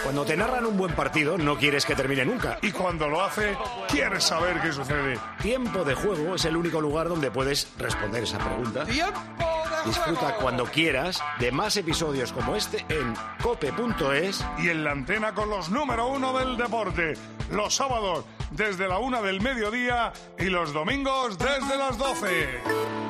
Cuando te narran un buen partido, no quieres que termine nunca. Y cuando lo hace, quieres saber qué sucede. Tiempo de Juego es el único lugar donde puedes responder esa pregunta. Disfruta cuando quieras de más episodios como este en cope.es y en la antena con los número 1 del deporte. Los sábados desde la 1 del mediodía y los domingos desde las 12.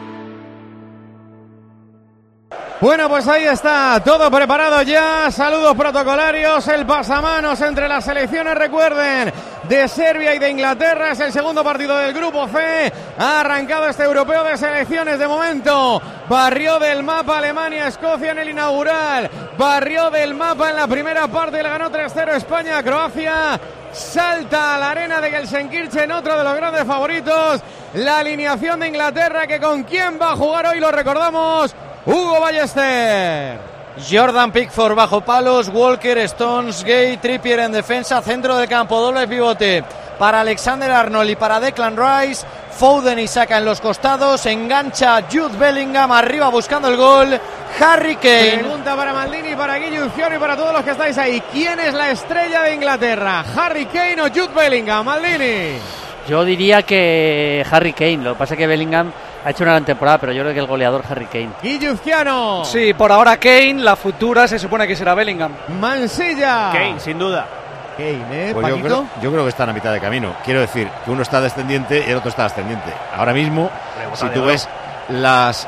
Bueno, pues ahí está, todo preparado ya, saludos protocolarios, el pasamanos entre las selecciones, recuerden, de Serbia y de Inglaterra, es el segundo partido del Grupo C, ha arrancado este europeo de selecciones de momento, barrió del mapa Alemania-Escocia en el inaugural, barrió del mapa en la primera parte y le ganó 3-0 España a Croacia, salta a la arena de Gelsenkirchen, otro de los grandes favoritos, la alineación de Inglaterra que con quién va a jugar hoy lo recordamos, Hugo Ballester. Jordan Pickford bajo palos, Walker, Stones, Gay, Trippier en defensa, centro del campo, doble pivote para Alexander-Arnold y para Declan Rice, Foden y Saka en los costados, engancha Jude Bellingham arriba buscando el gol, Harry Kane. Pregunta para Maldini, para Guille Uzione y para todos los que estáis ahí, ¿quién es la estrella de Inglaterra? ¿Harry Kane o Jude Bellingham? Maldini. Yo diría que Harry Kane, lo que pasa es que Bellingham ha hecho una gran temporada, pero yo creo que el goleador Harry Kane. Guilluciano. Sí, por ahora Kane, la futura se supone que será Bellingham. Mansilla. Kane, sin duda. Kane, pues yo creo que están a mitad de camino. Quiero decir que uno está descendiente y el otro está ascendiente. Ahora mismo, si tú ves las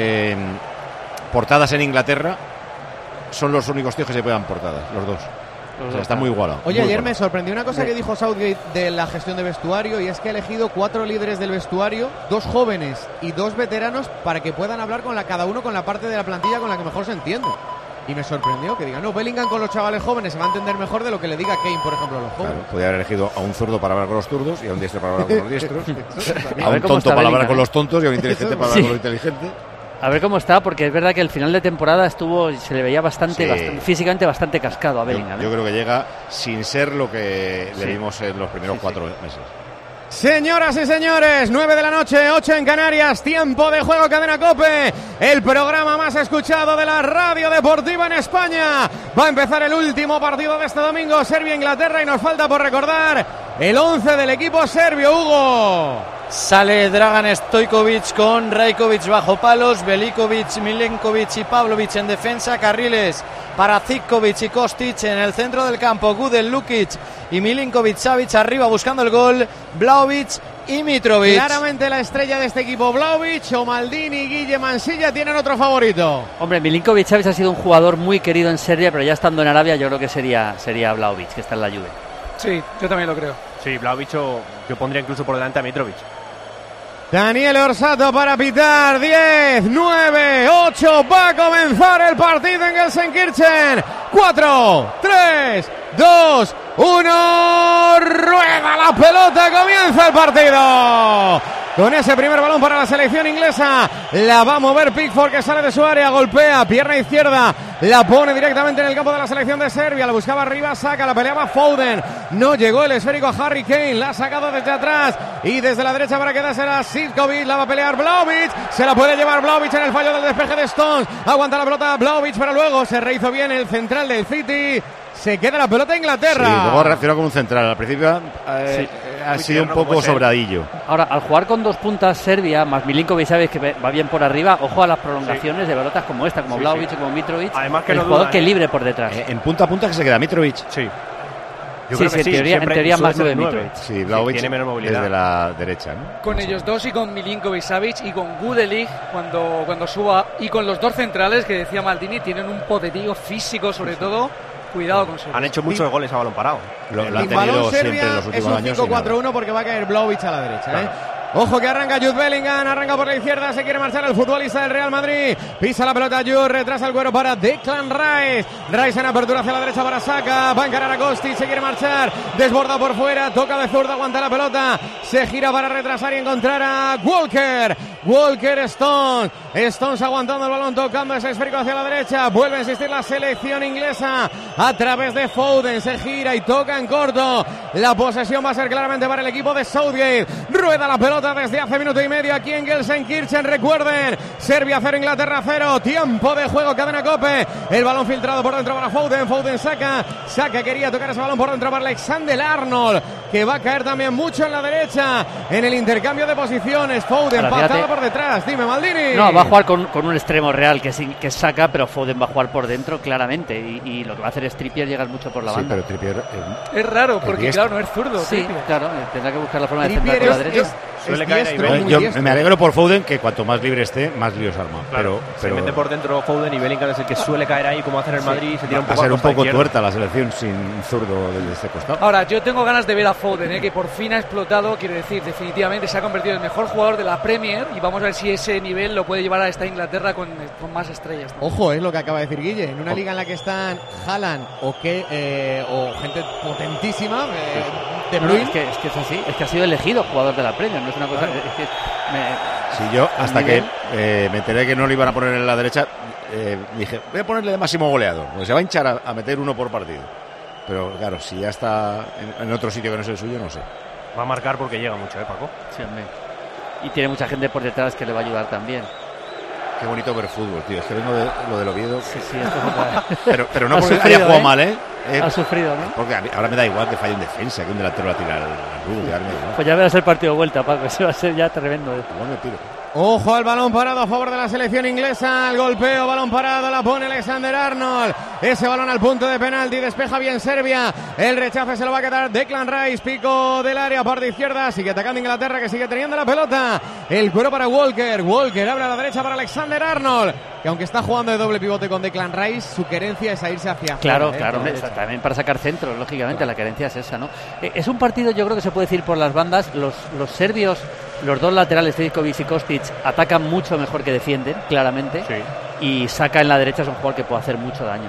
portadas en Inglaterra, son los únicos tíos que se pegan portadas, los dos. O sea, está muy igualado. Oye, ayer me sorprendió una cosa que dijo Southgate de la gestión de vestuario, y es que ha elegido 4 líderes del vestuario, 2 jóvenes y 2 veteranos, para que puedan hablar con cada uno con la parte de la plantilla con la que mejor se entiende. Y me sorprendió que digan, no, Bellingham con los chavales jóvenes se va a entender mejor de lo que le diga Kane, por ejemplo, a los jóvenes. Claro, podría haber elegido a un zurdo para hablar con los zurdos y a un diestro para hablar con los diestros, a un tonto para hablar con los tontos y a un inteligente para hablar con los inteligentes. A ver cómo está, porque es verdad que el final de temporada se le veía bastante físicamente bastante cascado a Bellingham. Yo creo que llega sin ser lo que le vimos en los primeros 4 meses. Señoras y señores, 9 de la noche, 8 en Canarias, tiempo de juego, Cadena COPE, el programa más escuchado de la radio deportiva en España. Va a empezar el último partido de este domingo, Serbia-Inglaterra, y nos falta por recordar el 11 del equipo serbio, Hugo. Sale Dragan Stojkovic con Rajkovic bajo palos, Velikovic, Milenkovic y Pavlovic en defensa, carriles para Zivkovic y Kostic en el centro del campo, Gudel, Lukic y Milinkovic-Savic arriba buscando el gol, Vlahovic y Mitrovic. Claramente la estrella de este equipo, Vlahovic, o Maldini, Guille, Mansilla tienen otro favorito. Hombre, Milinkovic-Savic ha sido un jugador muy querido en Serbia, pero ya estando en Arabia yo creo que sería Vlahovic, que está en la Juve. Sí, yo también lo creo. Sí, Vlahovic yo pondría incluso por delante a Mitrovic. Daniel Orsato para pitar. 10, 9, 8. Va a comenzar el partido en Gelsenkirchen. 4, 3, 2, 1. Rueda la pelota. Comienza el partido. Con ese primer balón para la selección inglesa, la va a mover Pickford, que sale de su área, golpea, pierna izquierda, la pone directamente en el campo de la selección de Serbia, la buscaba arriba, saca, la peleaba Foden, no llegó el esférico a Harry Kane, la ha sacado desde atrás y desde la derecha para quedársela Sivkovic, la va a pelear Vlahovic, se la puede llevar Vlahovic en el fallo del despeje de Stones, aguanta la pelota Vlahovic, pero luego se rehizo bien el central del City. Se queda la pelota Inglaterra. Sí, luego reaccionó como un central. Al principio ha sido un poco sobradillo. Ahora, al jugar con 2 puntas Serbia, más Milinkovic, sabes que va bien por arriba, ojo a las prolongaciones de pelotas como esta, como Vlahovic y como Mitrovic. Además que el no jugador duda, que libre por detrás. En punta a punta que se queda Mitrovic. Sí. Yo creo que en teoría más de Mitrovic. Sí, Vlahovic tiene menos movilidad. Desde la derecha, ¿no? Con ellos dos y con Milinkovic-Savic y con Gudelic cuando suba, y con los 2 centrales que decía Maldini, tienen un poderío físico sobre todo. Cuidado con su. Han hecho muchos goles a balón parado. Lo han tenido siempre en los últimos años. Es un 5-4-1 porque va a caer Vlahovic a la derecha. Claro. Ojo que arranca Jude Bellingham, arranca por la izquierda, se quiere marchar el futbolista del Real Madrid, pisa la pelota Jude, retrasa el cuero para Declan Rice, Rice en apertura hacia la derecha para Saka, va a encarar a Kostic, se quiere marchar, desborda por fuera, toca de zurda, aguanta la pelota, se gira para retrasar y encontrar a Walker, Walker, Stones. Stones aguantando el balón, tocando ese esférico hacia la derecha. Vuelve a insistir la selección inglesa a través de Foden. Se gira y toca en corto. La posesión va a ser claramente para el equipo de Southgate. Rueda la pelota desde hace minuto y medio aquí en Gelsenkirchen. Recuerden, Serbia 0, Inglaterra 0. Tiempo de juego, cadena COPE. El balón filtrado por dentro para Foden. Foden saca. Quería tocar ese balón por dentro para Alexander-Arnold, que va a caer también mucho en la derecha en el intercambio de posiciones. Foden, patada por detrás. Dime, Maldini. No, va a jugar con un extremo real que saca, pero Foden va a jugar por dentro claramente. Y lo que va a hacer es Trippier llegar mucho por la banda. Pero Trippier es raro, porque claro, no es zurdo. Sí, Trippier. Claro, tendrá que buscar la forma de centrar por la derecha. Suele caer ahí. Yo me alegro por Foden, que cuanto más libre esté, más líos arma. Claro, se mete por dentro Foden y Bellingham es el que suele caer ahí, como hace en el Madrid. Se tira un poco va a ser un poco tuerta la selección sin zurdo desde este costado. Ahora, yo tengo ganas de ver a Foden, que por fin ha explotado. Quiero decir, definitivamente se ha convertido en el mejor jugador de la Premier, y vamos a ver si ese nivel lo puede llevar a esta Inglaterra con más estrellas también. Ojo, es lo que acaba de decir Guille. En una liga en la que están Haaland o gente potentísima, De Bruyne. Es que es así, es que ha sido elegido jugador de la Premier, no es una cosa. Es que sí, yo hasta que me enteré que no lo iban a poner en la derecha, dije, voy a ponerle de máximo goleador, porque se va a hinchar a meter uno por partido. Pero claro, si ya está en otro sitio que no es el suyo, no sé. Va a marcar porque llega mucho, Paco. Sí, hombre. Y tiene mucha gente por detrás que le va a ayudar también. Qué bonito ver fútbol, tío. Es que vengo de lo del Oviedo. Sí, esto pero no porque haya jugado mal, ¿eh? Ha sufrido, ¿no? Porque ahora me da igual que falle un defensa, que un delantero la tira al rugby. Pues ya verás el partido de vuelta, Paco. Ese va a ser ya tremendo. Igual me tiro. Ojo al balón parado a favor de la selección inglesa. El golpeo, balón parado, la pone Alexander-Arnold. Ese balón al punto de penalti, despeja bien Serbia. El rechace se lo va a quedar Declan Rice, pico del área, parte izquierda. Sigue atacando Inglaterra, que sigue teniendo la pelota. El cuero para Walker. Walker abre a la derecha para Alexander-Arnold, que aunque está jugando de doble pivote con Declan Rice, su querencia es a irse hacia claro, afuera, también para sacar centros, lógicamente, la querencia es esa, ¿no? Es un partido, yo creo que se puede decir por las bandas, los serbios, los dos laterales, Trippier y Kostic, atacan mucho mejor que defienden, claramente, sí. Y Saka en la derecha es un jugador que puede hacer mucho daño.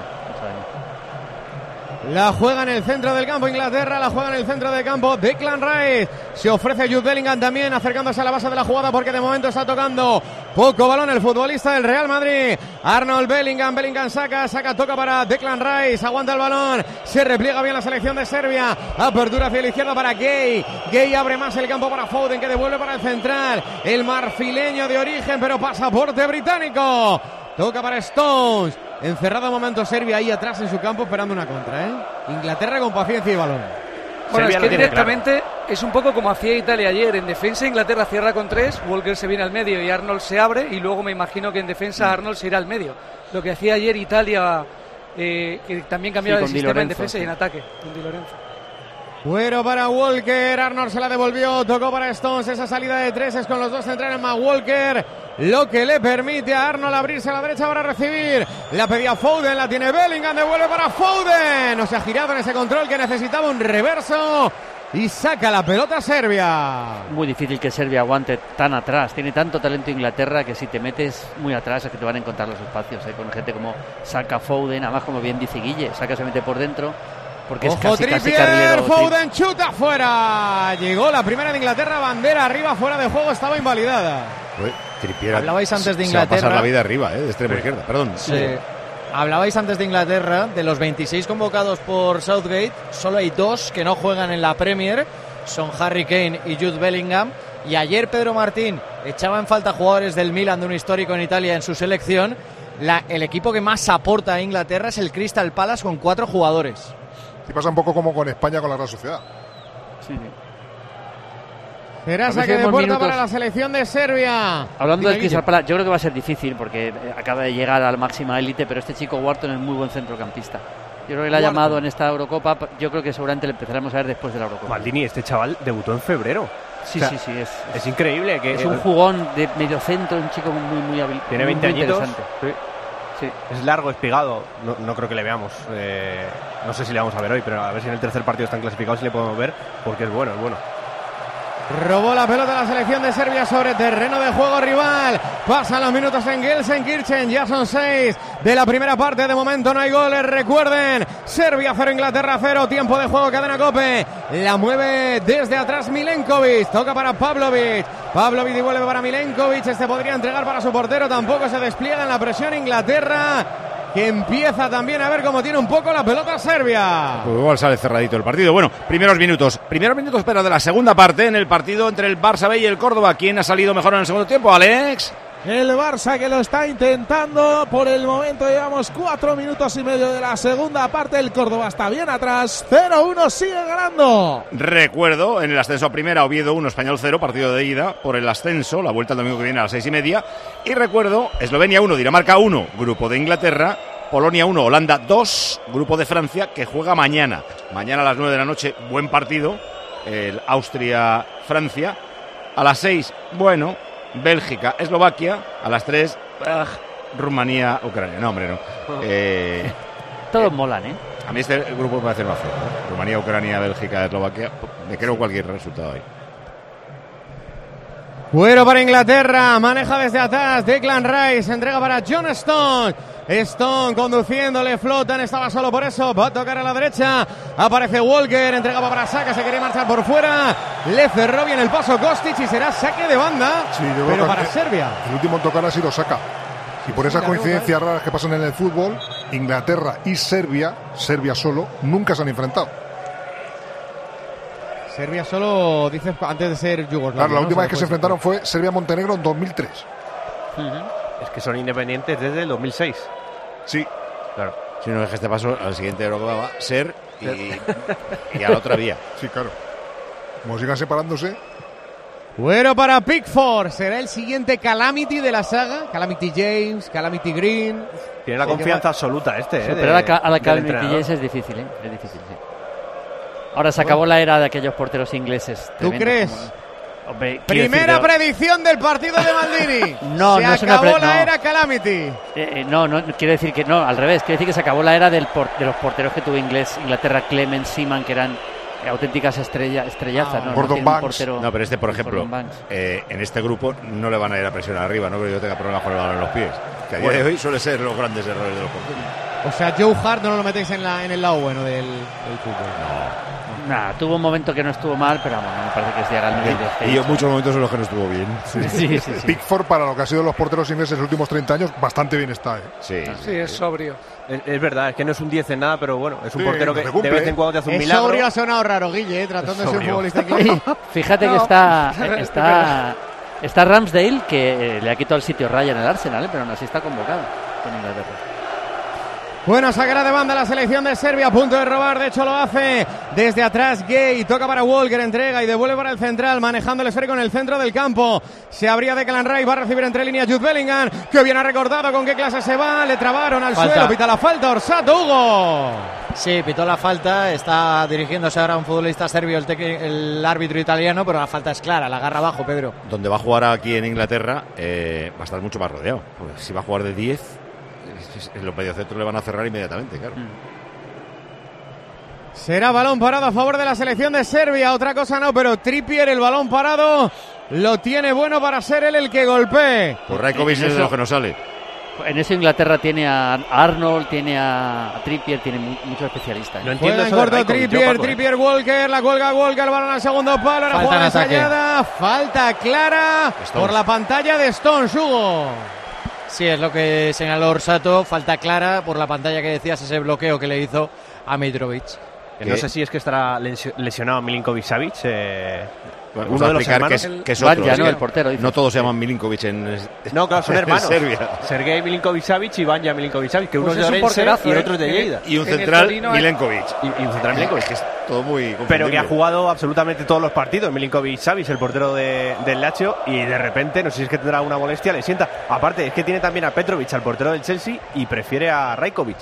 La juega en el centro del campo Inglaterra, la juega en el centro del campo Declan Rice. Se ofrece Jude Bellingham también, acercándose a la base de la jugada, porque de momento está tocando poco balón el futbolista del Real Madrid. Arnold, Bellingham saca, toca para Declan Rice, aguanta el balón, se repliega bien la selección de Serbia, apertura hacia la izquierda para Gay abre más el campo para Foden, que devuelve para el central, el marfileño de origen, pero pasaporte británico. Toca para Stones. Encerrado momento Serbia ahí atrás en su campo esperando una contra, Inglaterra con paciencia y balón. Bueno, Serbia es que directamente claro. Es un poco como hacía Italia ayer. En defensa Inglaterra cierra con 3, Walker se viene al medio y Arnold se abre, y luego me imagino que en defensa Arnold se irá al medio. Lo que hacía ayer Italia, que también cambiaba de sistema en defensa y en ataque con Di Lorenzo. Fuero para Walker, Arnold se la devolvió, tocó para Stones, esa salida de 3 es con los dos centrales más Walker, lo que le permite a Arnold abrirse a la derecha para recibir. La pedía Foden, la tiene Bellingham, devuelve para Foden, no se ha girado en ese control que necesitaba un reverso y saca la pelota Serbia. Muy difícil que Serbia aguante tan atrás, tiene tanto talento Inglaterra que si te metes muy atrás es que te van a encontrar los espacios, con gente como Saka, Foden, además como bien dice Guille, Saka se mete por dentro. Porque ojo, es casi carrilero. Foden chuta fuera. Llegó la primera de Inglaterra, bandera arriba, fuera de juego, estaba invalidada. Trippier, hablabais antes de Inglaterra. Se va a pasar la vida arriba, de extremo izquierda, perdón. Sí. Hablabais antes de Inglaterra, de los 26 convocados por Southgate, solo hay 2 que no juegan en la Premier, son Harry Kane y Jude Bellingham. Y ayer Pedro Martín echaba en falta jugadores del Milan, de un histórico en Italia, en su selección. El equipo que más aporta a Inglaterra es el Crystal Palace, con 4 jugadores. Y pasa un poco como con España con la Real Sociedad. Sí. Será saque de puerta para la selección de Serbia. Hablando del Crystal Palace, yo creo que va a ser difícil porque acaba de llegar a la máxima élite, pero este chico Wharton es muy buen centrocampista. Yo creo que le ha llamado en esta Eurocopa. Yo creo que seguramente le empezaremos a ver después de la Eurocopa. Maldini, este chaval debutó en febrero. Sí, o sea, sí, es increíble. Que es un jugón de medio centro, un chico muy hábil. Tiene 20 añitos. Sí. Es largo, es pegado. No creo que le veamos. No sé si le vamos a ver hoy, pero a ver si en el tercer partido están clasificados y le podemos ver, porque es bueno. Robó la pelota la selección de Serbia sobre terreno de juego rival. Pasan los minutos en Gelsenkirchen. Ya son 6 de la primera parte. De momento no hay goles. Recuerden, Serbia 0, Inglaterra 0. Tiempo de juego, cadena COPE. La mueve desde atrás Milenkovic. Toca para Pavlovic. Pavlovic vuelve para Milenkovic. Este podría entregar para su portero. Tampoco se despliega en la presión Inglaterra, que empieza también a ver cómo tiene un poco la pelota Serbia. Pues igual sale cerradito el partido. Bueno, primeros minutos pero de la segunda parte en el partido entre el Barça B y el Córdoba. ¿Quién ha salido mejor en el segundo tiempo, Alex? El Barça, que lo está intentando. Por el momento llevamos 4 minutos y medio de la segunda parte. El Córdoba está bien atrás. 0-1, sigue ganando. Recuerdo, en el ascenso a primera, Oviedo 1, Español 0, partido de ida por el ascenso, la vuelta el domingo que viene a las 6:30. Y recuerdo, Eslovenia 1, Dinamarca 1, grupo de Inglaterra, Polonia 1, Holanda 2, grupo de Francia, que juega mañana. Mañana a las 9 de la noche, buen partido, el Austria-Francia. A las 6, bueno, Bélgica, Eslovaquia. A las 3, Rumanía, Ucrania. No, hombre, no. Todos molan, ¿eh? A mí este grupo me parece más feo, ¿eh? Rumanía, Ucrania, Bélgica, Eslovaquia. Me creo cualquier resultado ahí. Cuero para Inglaterra, maneja desde atrás Declan Rice, entrega para John Stone. Stone conduciéndole, flotan, estaba solo por eso, va a tocar a la derecha, aparece Walker, entrega para Saka, se quería marchar por fuera, le cerró bien el paso Kostic y será saque de banda, sí, yo pero para Serbia. El último en tocar ha sido Saka. Y por esas coincidencias raras que pasan en el fútbol, Inglaterra y Serbia solo, nunca se han enfrentado. Serbia solo, dices, antes de ser Yugoslavia. Claro, la última vez que se enfrentaron fue Serbia-Montenegro en 2003. Es que son independientes desde el 2006. Sí. Claro. Si no dejas este paso, al siguiente Eurocop va a ser y a la otra vía. Sí, claro. Como sigan separándose. Bueno, para Pickford, será el siguiente Calamity de la saga. Calamity James, Calamity Green. Tiene la confianza absoluta sí, pero a la Calamity James es difícil, ¿eh? Es difícil, sí. Ahora se acabó la era de aquellos porteros ingleses. ¿Tú crees? Hombre, primera predicción del partido de Maldini. No, se acabó la era Calamity. No, quiere decir que no, al revés. Quiere decir que se acabó la era de los porteros que tuvo Inglaterra, Clement, Seaman, que eran auténticas estrellazas. Gordon Banks. No, pero este, por ejemplo, en este grupo no le van a ir a presionar arriba. No creo que yo tenga problemas con el balón en los pies. Que a día de hoy suele ser los grandes errores de los porteros. O sea, Joe Hart no lo metéis en el lado bueno del fútbol. Nada, tuvo un momento que no estuvo mal, pero bueno, me parece que es llegar al nivel de... Y muchos momentos en los que no estuvo bien. Sí. Pickford, para lo que ha sido los porteros ingleses en los últimos 30 años, bastante bien está, ¿eh? Sí, es sobrio. Es verdad, es que no es un 10 en nada, pero bueno, es un portero que de vez en cuando te hace un milagro. Sobrio ha sonado raro, Guille, tratando de ser un futbolista inglés. Fíjate que está Ramsdale, que le ha quitado el sitio Raya en el Arsenal, pero aún así está convocado con Inglaterra. Bueno, sacará de banda la selección de Serbia, a punto de robar, de hecho lo hace desde atrás Gay, toca para Walker, entrega y devuelve para el central, manejando el esférico en el centro del campo, se abría Declan Rice, va a recibir entre líneas Jude Bellingham, que bien ha recortado, con qué clase se va, le trabaron al suelo, pita la falta, Orsato, Hugo. Sí, pitó la falta, está dirigiéndose ahora a un futbolista serbio, el árbitro italiano, pero la falta es clara, la agarra abajo, Pedro. Donde va a jugar aquí en Inglaterra, va a estar mucho más rodeado, porque si va a jugar de 10... en los mediocentros le van a cerrar inmediatamente, claro. Será balón parado a favor de la selección de Serbia, otra cosa no, pero Trippier, el balón parado, lo tiene bueno para ser él el que golpee. Pues Raikovic es de lo que no sale. En eso Inglaterra tiene a Arnold, tiene a Trippier, tiene muchos especialistas. No entiendo eso. Corto Trippier, Walker, la cuelga Walker, balón al segundo palo, la jugada ensayada, falta clara por la pantalla de Stones, Hugo. Sí, es lo que señaló Orsato, falta clara por la pantalla que decías, ese bloqueo que le hizo a Mitrovic. No sé si es que estará lesionado Milinkovic-Savic. Uno de los hermanos que es otro, Vanja, ¿no? El portero. No todos se llaman Milinkovic en... No, claro, son hermanos. Serbia. Sergei Milinkovic-Savic y Vanja Milinkovic-Savic, que uno es de Orense y el otro es de Lleida. Y un central Milenkovic. Y un central Milenkovic. Que es todo muy confundible. Pero que ha jugado absolutamente todos los partidos. Milinkovic-Savic, el portero del Lazio, y de repente, no sé si es que tendrá una molestia, le sienta. Aparte, es que tiene también a Petrovic, al portero del Chelsea, y prefiere a Raikovic.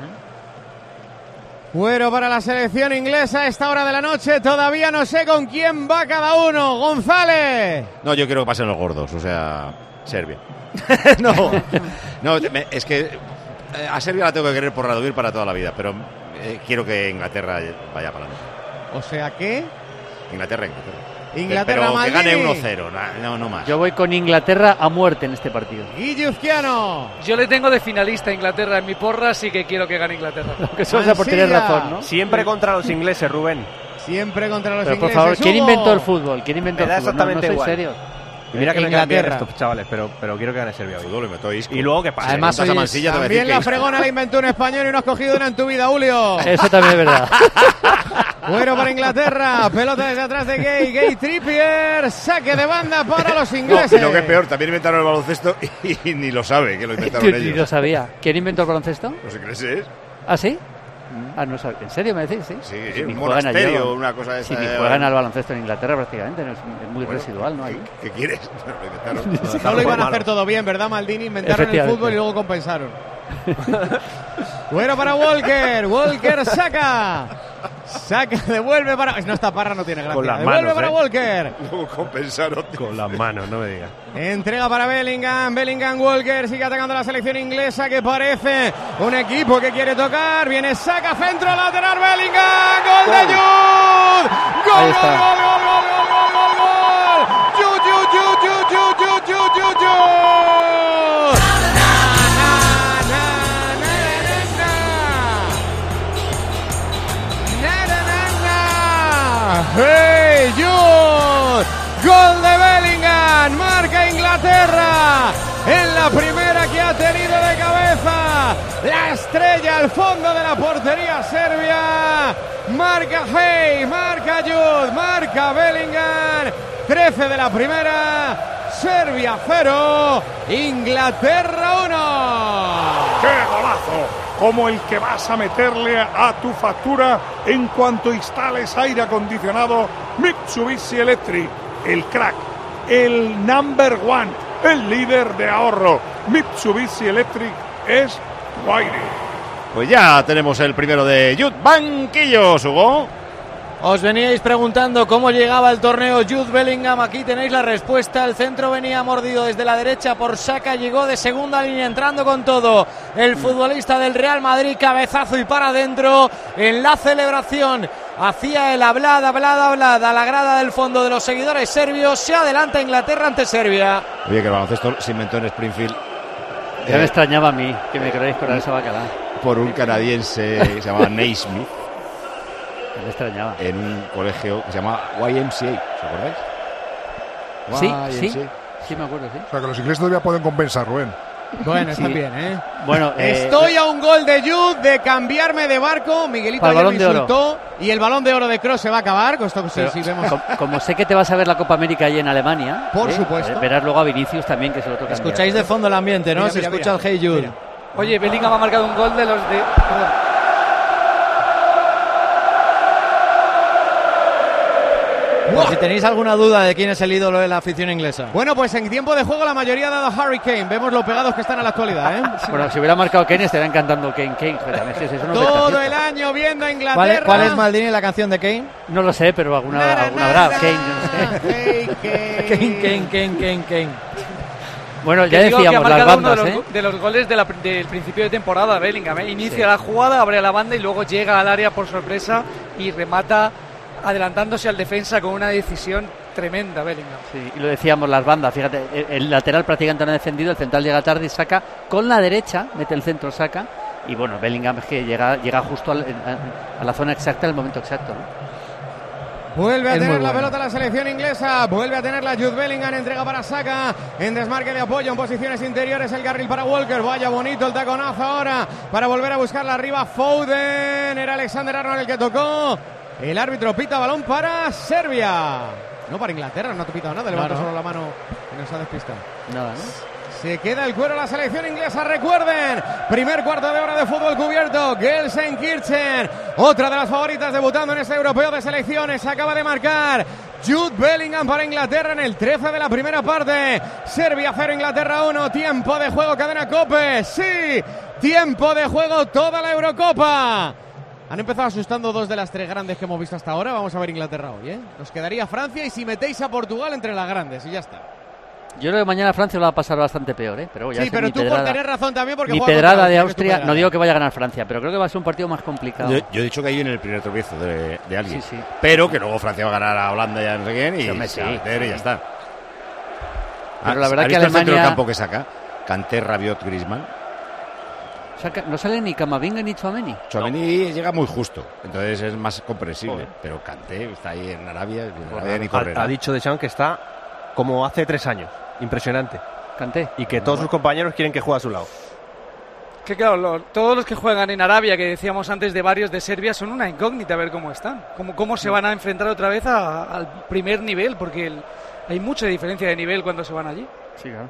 Bueno, para la selección inglesa a esta hora de la noche, todavía no sé con quién va cada uno. González. No, yo quiero que pasen los gordos, o sea, Serbia. Es que a Serbia la tengo que querer por Radovid para toda la vida, pero quiero que Inglaterra vaya para adelante. O sea, ¿qué? Inglaterra. Inglaterra, pero que Maldini. gane 1-0, no más. Yo voy con Inglaterra a muerte en este partido. Guilluzquiano. Yo le tengo de finalista a Inglaterra en mi porra, así que quiero que gane Inglaterra. Que solo por tener razón, ¿no? Siempre contra los ingleses, Rubén. Siempre contra los pero ingleses. por favor, ¿quién Hugo? inventó el fútbol? ¿Quién inventó el fútbol? Exactamente no igual. Serio. Y mira que me caen bien Inglaterra. estos chavales, pero quiero que gane Serbia hoy. Fútbol, me meto Isco. Y luego, ¿qué pasa? Además, Preguntas a Mansilla, te voy a decir también que la Isco. fregona la inventó un español y no has cogido una en tu vida, Julio. Eso también es verdad. Bueno para Inglaterra, pelota desde atrás de Gay Trippier, saque de banda para los No, ingleses. y lo que es peor, también inventaron el baloncesto y ni lo sabe que lo inventaron Ni lo ellos. sabía. ¿Quién inventó el baloncesto? Los ingleses. ¿Ah, sí? Ah, no sabía. ¿En serio me decís? Sí, Sí, Si un ni juegan allí, monasterio, ¿no? una cosa de Si esa. ni juegan al baloncesto en Inglaterra prácticamente, no es muy Bueno, residual, ¿no? Ahí. ¿Qué quieres? Lo inventaron. No lo iban a hacer todo bien, ¿verdad, Maldini? Inventaron el Efectivamente. fútbol y luego compensaron. Bueno para Walker saca. Saca, devuelve para... No, esta parra no tiene gracia. Con las Devuelve manos, para Walker. Luego compensaron. Con las manos, no me digas. Entrega para Bellingham. Walker sigue atacando la selección inglesa, que parece un equipo que quiere tocar. Viene Saka, centro lateral, Bellingham. ¡Gol de Jude! ¡Gol, Ahí gol, está. gol, gol, gol, gol, gol! ¡Jude! ¡Hey, Jude! ¡Gol de Bellingham! ¡Marca Inglaterra! En la primera que ha tenido de cabeza la estrella al fondo de la portería serbia. Marca Hey, marca Jude, marca Bellingham. 13 de la primera. Serbia 0, Inglaterra 1. ¡Qué golazo! Como el que vas a meterle a tu factura en cuanto instales aire acondicionado Mitsubishi Electric. El crack, el number one, el líder de ahorro. Mitsubishi Electric es tu aire. Pues ya tenemos el primero de Jude. Banquillos, Hugo. Os veníais preguntando cómo llegaba el torneo Jude Bellingham. Aquí tenéis la respuesta. El centro venía mordido desde la derecha por Saka. Llegó de segunda línea entrando con todo. El futbolista del Real Madrid, cabezazo y para adentro. En la celebración hacía el hablada a la grada del fondo de los seguidores serbios. Se adelanta Inglaterra ante Serbia. Oye, que el baloncesto se inventó en Springfield. Ya me extrañaba a mí que me queráis con esa bacalá. Por un canadiense que se llamaba Naismith. Me extrañaba. En un colegio que se llama YMCA, ¿os acordáis? Sí, me acuerdo, sí. O sea, que los ingleses todavía pueden compensar, Rubén. Bueno, está Sí. bien, ¿eh? Bueno, Estoy a un gol de Jude de cambiarme de barco. Miguelito Para el ayer me Balón de Oro. insultó. Y el balón de oro de Kroos se va a acabar. Esto sí, Pero, sí, vemos. como sé que te vas a ver la Copa América allí en Alemania, Por supuesto. verás luego a Vinicius también, que se lo toca. Escucháis de fondo el ambiente, ¿no? Mira, Se mira, escucha mira. el Hey Jude. Mira. Oye, Bellingham ha marcado un gol de los de... Perdón. Por si tenéis alguna duda de quién es el ídolo de la afición inglesa. Bueno, pues en tiempo de juego la mayoría ha dado a Harry Kane. Vemos lo pegados que están a la actualidad, ¿eh? Bueno, si hubiera marcado Kane, estaría eantando Kane. Joder, eso no Todo el año viendo a Inglaterra. ¿Cuál es, Maldini, la canción de Kane? No lo sé, pero alguna habrá. Kane, yo no sé. Kane. Bueno, ya Que digo que ha decíamos las marcado uno bandas, de los goles del principio de temporada, Bellingham. Inicia la jugada, abre la banda y luego llega al área por sorpresa y remata adelantándose al defensa con una decisión tremenda, Bellingham. Sí, y lo decíamos, las bandas, fíjate, el lateral prácticamente no ha defendido, el central llega tarde y saca con la derecha, mete el centro, saca, y bueno, Bellingham es que llega justo a la zona exacta en el momento exacto, ¿no? Vuelve a Es tener muy la bueno. pelota la selección inglesa, vuelve a tener la Jude Bellingham, entrega para Saka, en desmarque de apoyo, en posiciones interiores el carril para Walker, vaya bonito el taconazo ahora, para volver a buscarla arriba Foden, era Alexander Arnold el que tocó, el árbitro pita balón para Serbia, no para Inglaterra, no ha pitado nada, levanta solo la mano y nos ha despistado. Nada, ¿no? Se queda el cuero la selección inglesa, recuerden, primer cuarto de hora de fútbol cubierto, Gelsenkirchen, otra de las favoritas debutando en este europeo de selecciones, acaba de marcar Jude Bellingham para Inglaterra en el 13 de la primera parte, Serbia 0, Inglaterra 1, tiempo de juego, cadena COPE, sí, tiempo de juego toda la Eurocopa. Han empezado asustando dos de las tres grandes que hemos visto hasta ahora, vamos a ver Inglaterra hoy, ¿eh? Nos quedaría Francia y si metéis a Portugal entre las grandes y ya está. Yo creo que mañana Francia lo va a pasar bastante peor, ¿eh? Pero ya Sí, pero tú por tener razón también porque mi juega pedrada contra de Austria, Austria, que es tu no digo que vaya a ganar Francia, pero creo que va a ser un partido más complicado. Yo he dicho que ahí viene el primer tropiezo de alguien. Sí, sí. Pero que luego Francia va a ganar a Holanda y a no sé quién y Hombre, se va a sí. meter y ya está. Pero la verdad ¿Has que visto el centro Alemania- del campo que saca? Kanté, Rabiot, Griezmann. No sale ni Camavinga ni Tchouaméni. Tchouaméni llega muy justo, entonces es más comprensible. Pero Kanté está ahí en Arabia ni corre. Ha dicho Deschamps que está como hace 3 años. Impresionante. Kanté. Y que todos sus compañeros quieren que juegue a su lado. Que claro, todos los que juegan en Arabia, que decíamos antes de varios de Serbia, son una incógnita a ver cómo están. Cómo se van a enfrentar otra vez al primer nivel, porque hay mucha diferencia de nivel cuando se van allí. Sí, claro.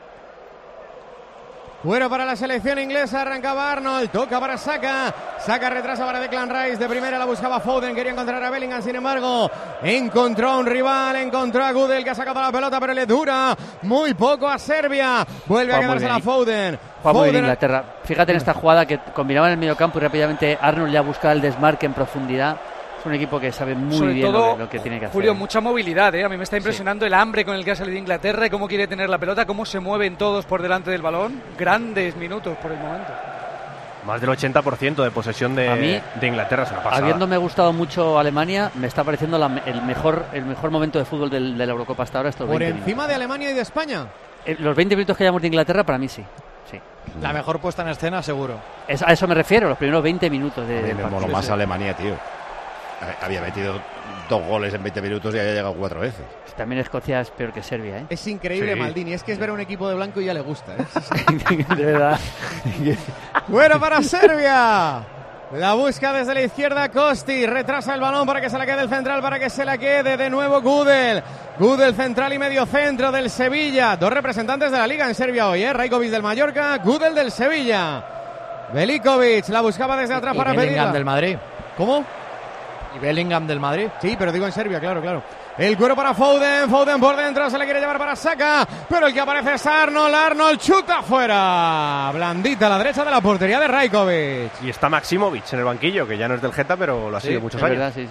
Bueno, para la selección inglesa arrancaba Arnold, toca para Saka retrasa para Declan Rice, de primera la buscaba Foden, quería encontrar a Bellingham, sin embargo encontró a un rival, encontró a Gudel, que ha sacado la pelota, pero le dura muy poco a Serbia, vuelve a quedarse la Foden. Juega muy bien Inglaterra, fíjate en esta jugada que combinaba en el mediocampo y rápidamente Arnold ya buscaba el desmarque en profundidad. Un equipo que sabe muy Sobre bien todo, lo que tiene que hacer. Julio, mucha movilidad, ¿eh? A mí me está impresionando el hambre con el que ha salido Inglaterra y cómo quiere tener la pelota, cómo se mueven todos por delante del balón. Grandes minutos por el momento. Más del 80% de posesión de Inglaterra, es una pasada. Habiéndome gustado mucho Alemania, me está pareciendo el mejor momento de fútbol de la Eurocopa hasta ahora. Estos ¿Por 20 encima minutos de Alemania y de España? Los 20 minutos que hayamos de Inglaterra, para mí sí. La mejor puesta en escena, seguro. A eso me refiero, los primeros 20 minutos de me moló más Alemania, tío. Había metido 2 goles en 20 minutos y había llegado 4 veces. También Escocia es peor que Serbia, ¿eh? Es increíble, sí. Maldini. Es que es ver a un equipo de blanco y ya le gusta, ¿eh? De verdad. Bueno para Serbia. La busca desde la izquierda Kosti. Retrasa el balón para que se la quede el central, para que se la quede de nuevo Gudel. Gudel, central y medio centro del Sevilla. 2 representantes de la Liga en Serbia hoy, ¿eh? Rajkovic del Mallorca, Gudel del Sevilla. Velikovic la buscaba desde atrás para pedirla. Bellingham del Madrid. ¿Cómo? Y Bellingham del Madrid. Sí, pero digo en Serbia, claro. El cuero para Foden por dentro, se le quiere llevar para Saka, pero el que aparece es Arnold chuta fuera. Blandita a la derecha de la portería de Rajkovic. Y está Maximovic en el banquillo, que ya no es del Geta, pero lo ha sido muchos años. Verdad, sí.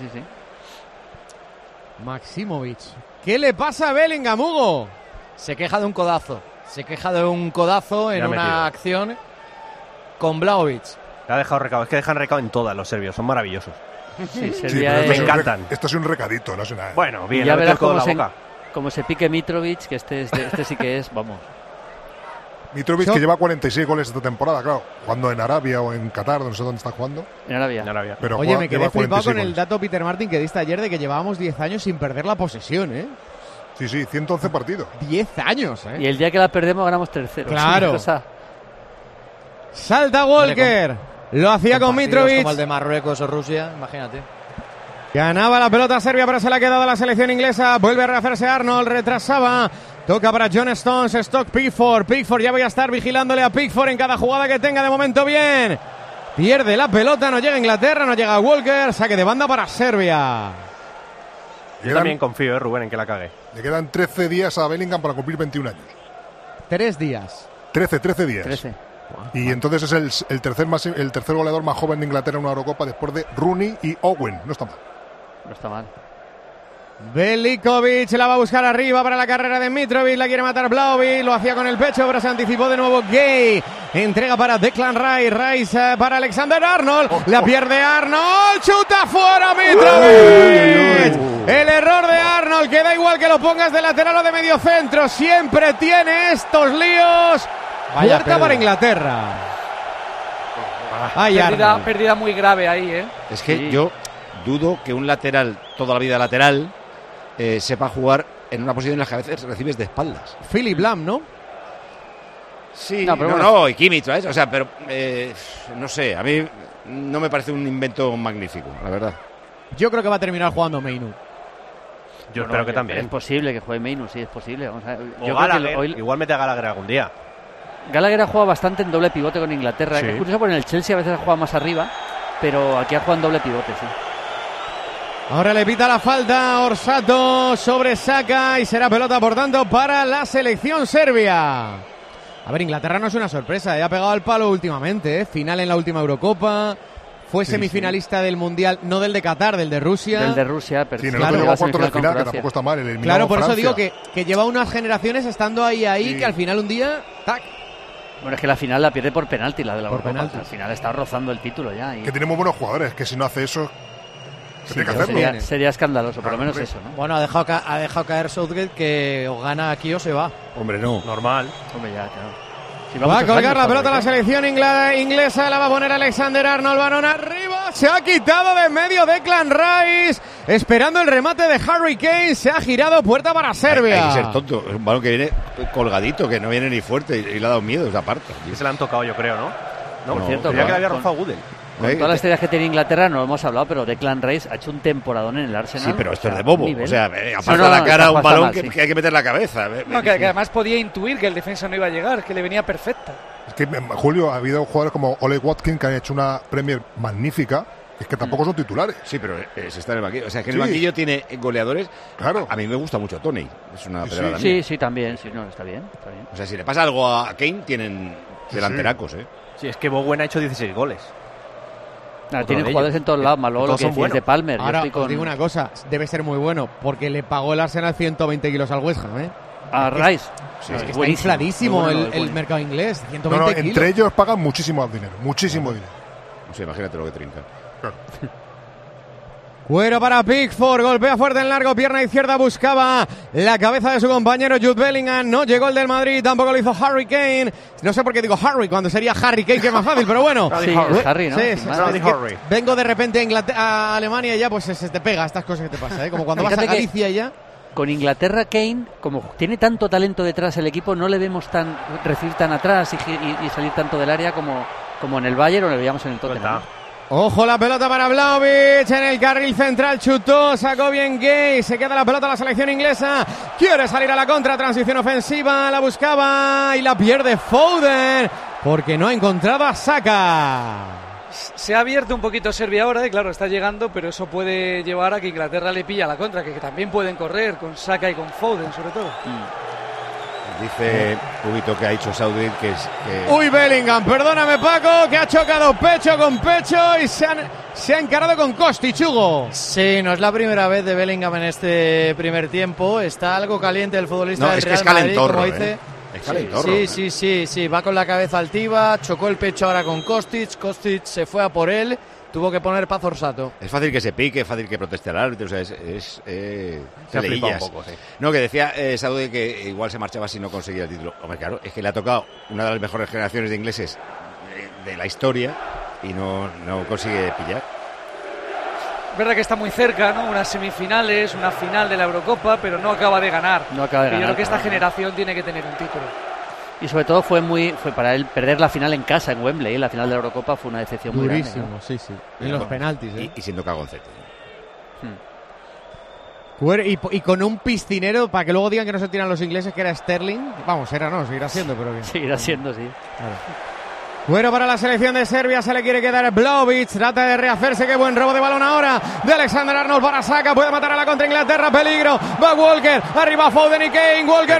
Maximovic. ¿Qué le pasa a Bellingham, Hugo? Se queja de un codazo. En una acción con Vlahovic. Le ha dejado recado. Es que dejan recado en todas los serbios, son maravillosos. Sí, Serbia me encantan. Esto es un recadito, no sé nada. Bueno, bien, ya verás cómo se pique Mitrovic, que este sí que es, vamos. Mitrovic, que lleva 46 goles esta temporada, claro. Jugando en Arabia o en Qatar, no sé dónde está jugando. En Arabia. Pero oye, me quedé flipado con el dato Peter Martin que diste ayer de que llevábamos 10 años sin perder la posesión, ¿eh? Sí, 111 partidos. 10 años, ¿eh? Y el día que la perdemos ganamos 3-0. Claro. Salta Walker. Lo hacía con Mitrovic. Como el de Marruecos o Rusia, imagínate. Ganaba la pelota Serbia, pero se la ha quedado a la selección inglesa. Vuelve a rehacerse Arnold, retrasaba. Toca para John Stones, Stock Pickford. Ya voy a estar vigilándole a Pickford en cada jugada que tenga. De momento bien. Pierde la pelota, no llega Inglaterra, no llega Walker. Saque de banda para Serbia. Yo también confío, Rubén, en que la cague. Le quedan 13 días a Bellingham para cumplir 21 años. 3 días. 13 días. 13. Y entonces es el tercer goleador más joven de Inglaterra en una Eurocopa después de Rooney y Owen. No está mal. Velikovic la va a buscar arriba para la carrera de Mitrovic, la quiere matar Vlahovic, lo hacía con el pecho, pero se anticipó de nuevo Gay. Entrega para Declan Rice para Alexander Arnold, la pierde Arnold, chuta fuera Mitrovic. El error de Arnold, que da igual que lo pongas de lateral o de medio centro, siempre tiene estos líos. Puerta para Inglaterra. Pérdida muy grave ahí, ¿eh? Es que yo dudo que un lateral, toda la vida lateral, sepa jugar en una posición en la que a veces recibes de espaldas. Philip Lahm, ¿no? Sí, no, y Kimmich, ¿sabes? O sea, pero no sé, a mí no me parece un invento magnífico, la verdad. Yo creo que va a terminar jugando Mainu. Yo espero que también. Es posible que juegue Mainu, sí, es posible. Vamos a ver. Yo creo que igual mete a Gallagher algún día. Gallagher ha jugado bastante en doble pivote con Inglaterra. Sí. Es curioso porque en el Chelsea a veces ha jugado más arriba, pero aquí ha jugado en doble pivote, sí. Ahora le pita la falta Orsato sobre Saka y será pelota, por tanto, para la selección serbia. A ver, Inglaterra no es una sorpresa, ha pegado al palo últimamente, final en la última Eurocopa. Fue semifinalista del Mundial, no del de Qatar, del de Rusia. Del de Rusia, pero sí, claro, llegó a cuartos de final, que tampoco está mal. Claro, por eso digo que lleva unas generaciones estando ahí, sí. Que al final un día, ¡tac! Bueno, es que la final la pierde por penalti, la de la Eurocopa. Al final está rozando el título ya. Que tiene muy buenos jugadores, que si no hace eso, tiene que hacerlo. Sería escandaloso, por lo menos eso, ¿no? Bueno, ha dejado caer Southgate, que o gana aquí o se va. Hombre, no. Normal. Hombre, ya, claro. Va a colgar la pelota la selección inglesa, la va a poner Alexander Arnold, balón arriba, se ha quitado de en medio Declan Rice, esperando el remate de Harry Kane, se ha girado, puerta para Serbia. Hay que ser tonto, es un balón que viene colgadito, que no viene ni fuerte y le ha dado miedo esa parte. Y se le han tocado, yo creo, ¿no? No, por cierto, creía que le había rozado Gudel. Con todas las estrellas que tiene Inglaterra, no lo hemos hablado, pero Declan Rice ha hecho un temporadón en el Arsenal. Sí, pero esto es de bobo. O sea, aparta sí, la cara a un balón mal, que hay que meter la cabeza. No, que además podía intuir que el defensa no iba a llegar, que le venía perfecta. Es que, Julio, ha habido jugadores como Ole Watkins que han hecho una Premier magnífica. Es que tampoco son titulares. Sí, pero se está en el banquillo. O sea, que en el banquillo tiene goleadores. Claro. A mí me gusta mucho Tony. Es una pedrada mía. Sí, también. Sí, no, está bien. O sea, si le pasa algo a Kane, tienen delanteracos, ¿eh? Sí, es que Bowen ha hecho 16 goles. Tienen jugadores en todos lados, Malolo, lo que decís de Palmer. Ahora, os digo una cosa, debe ser muy bueno, porque le pagó el Arsenal 120 kilos al West Ham, ¿eh? A Rice. Sí, es que está infladísimo el mercado inglés, 120 kilos. Entre ellos pagan muchísimo dinero, muchísimo dinero. O sea, imagínate lo que trinca. Claro. Cuero para Pickford, golpea fuerte en largo, pierna izquierda, buscaba la cabeza de su compañero Jude Bellingham, no llegó el del Madrid, tampoco lo hizo Harry Kane, no sé por qué digo Harry cuando sería Harry Kane, que es más fácil, pero bueno. Sí, Harry, ¿no? Sí, vengo de repente a Alemania y ya pues se te pega estas cosas que te pasa, ¿eh? Como cuando vas a Galicia y ya. Con Inglaterra, Kane, como tiene tanto talento detrás el equipo, no le vemos recibir tan atrás y salir tanto del área como en el Bayern o le veíamos en el Tottenham. Ojo la pelota para Vlahovic en el carril central, chutó, sacó bien Gay, se queda la pelota a la selección inglesa, quiere salir a la contra, transición ofensiva, la buscaba y la pierde Foden porque no ha encontrado a Saka. Se ha abierto un poquito Serbia ahora, claro, está llegando, pero eso puede llevar a que Inglaterra le pilla la contra, que también pueden correr con Saka y con Foden sobre todo. Dice Ubito que ha hecho Southgate que es... Uy, Bellingham, perdóname Paco, que ha chocado pecho con pecho y se ha encarado con Kostic, Hugo. Sí, no es la primera vez de Bellingham en este primer tiempo, está algo caliente el futbolista del Real Madrid, como dice. Sí, va con la cabeza altiva, chocó el pecho ahora con Kostic se fue a por él, tuvo que poner Paz Orsato. Es fácil que se pique, es fácil que proteste al árbitro, o sea, se ha flipado un poco, sí. No, que decía Saudi que igual se marchaba si no conseguía el título. Hombre, claro, es que le ha tocado una de las mejores generaciones de ingleses de la historia y no consigue pillar. Es verdad que está muy cerca, ¿no? Unas semifinales, una final de la Eurocopa, pero no acaba de ganar. Yo creo que esta generación tiene que tener un título. Y sobre todo fue para él perder la final en casa, en Wembley. La final de la Eurocopa fue una decepción muy grande, ¿no? Sí. En los penaltis, ¿eh? Y siendo cagoncete. Y con un piscinero, para que luego digan que no se tiran los ingleses, que era Sterling. Vamos, seguirá siendo, pero bien. Seguirá siendo, sí. Claro. Bueno, para la selección de Serbia se le quiere quedar Vlahovic, trata de rehacerse, qué buen robo de balón ahora de Alexander-Arnold para Saka, puede matar a la contra Inglaterra, peligro, va Walker, arriba Foden y Kane, Walker,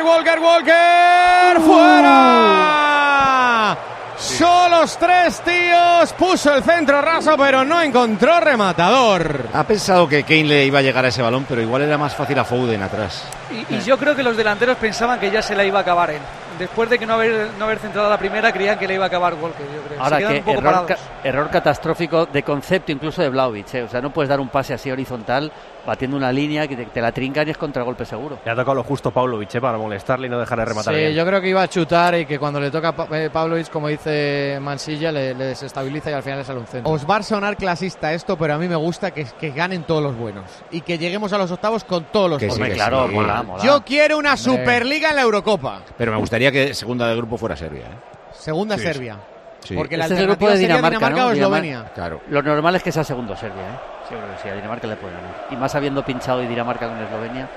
¡fuera! Solos 3 tíos, puso el centro raso pero no encontró rematador. Ha pensado que Kane le iba a llegar a ese balón, pero igual era más fácil a Foden atrás. Y yo creo que los delanteros pensaban que ya se la iba a acabar él. Después de que no haber centrado la primera, creían que le iba a acabar Walker, yo creo. Ahora que error catastrófico de concepto incluso de Vlahovic, ¿eh? O sea, no puedes dar un pase así horizontal batiendo una línea que te la trincan y es contragolpe seguro. Le ha tocado lo justo Pavlovic, para molestarle y no dejar de rematar bien. Sí, yo creo que iba a chutar y que cuando le toca a Pavlovic, como dice Mansilla, le desestabiliza y al final le sale un centro. Os va a sonar clasista esto, pero a mí me gusta que ganen todos los buenos y que lleguemos a los octavos con todos los buenos. Claro, mola. Yo quiero una Superliga en la Eurocopa. Pero me gustaría que segunda de grupo fuera Serbia, ¿eh? Segunda Serbia. Sí. Porque este la alternativa es el grupo de Dinamarca, ¿no? O Eslovenia. Claro. Lo normal es que sea segundo Serbia, ¿eh? Sí, creo que sí, a Dinamarca le puede ganar. Y más habiendo pinchado y Dinamarca con Eslovenia.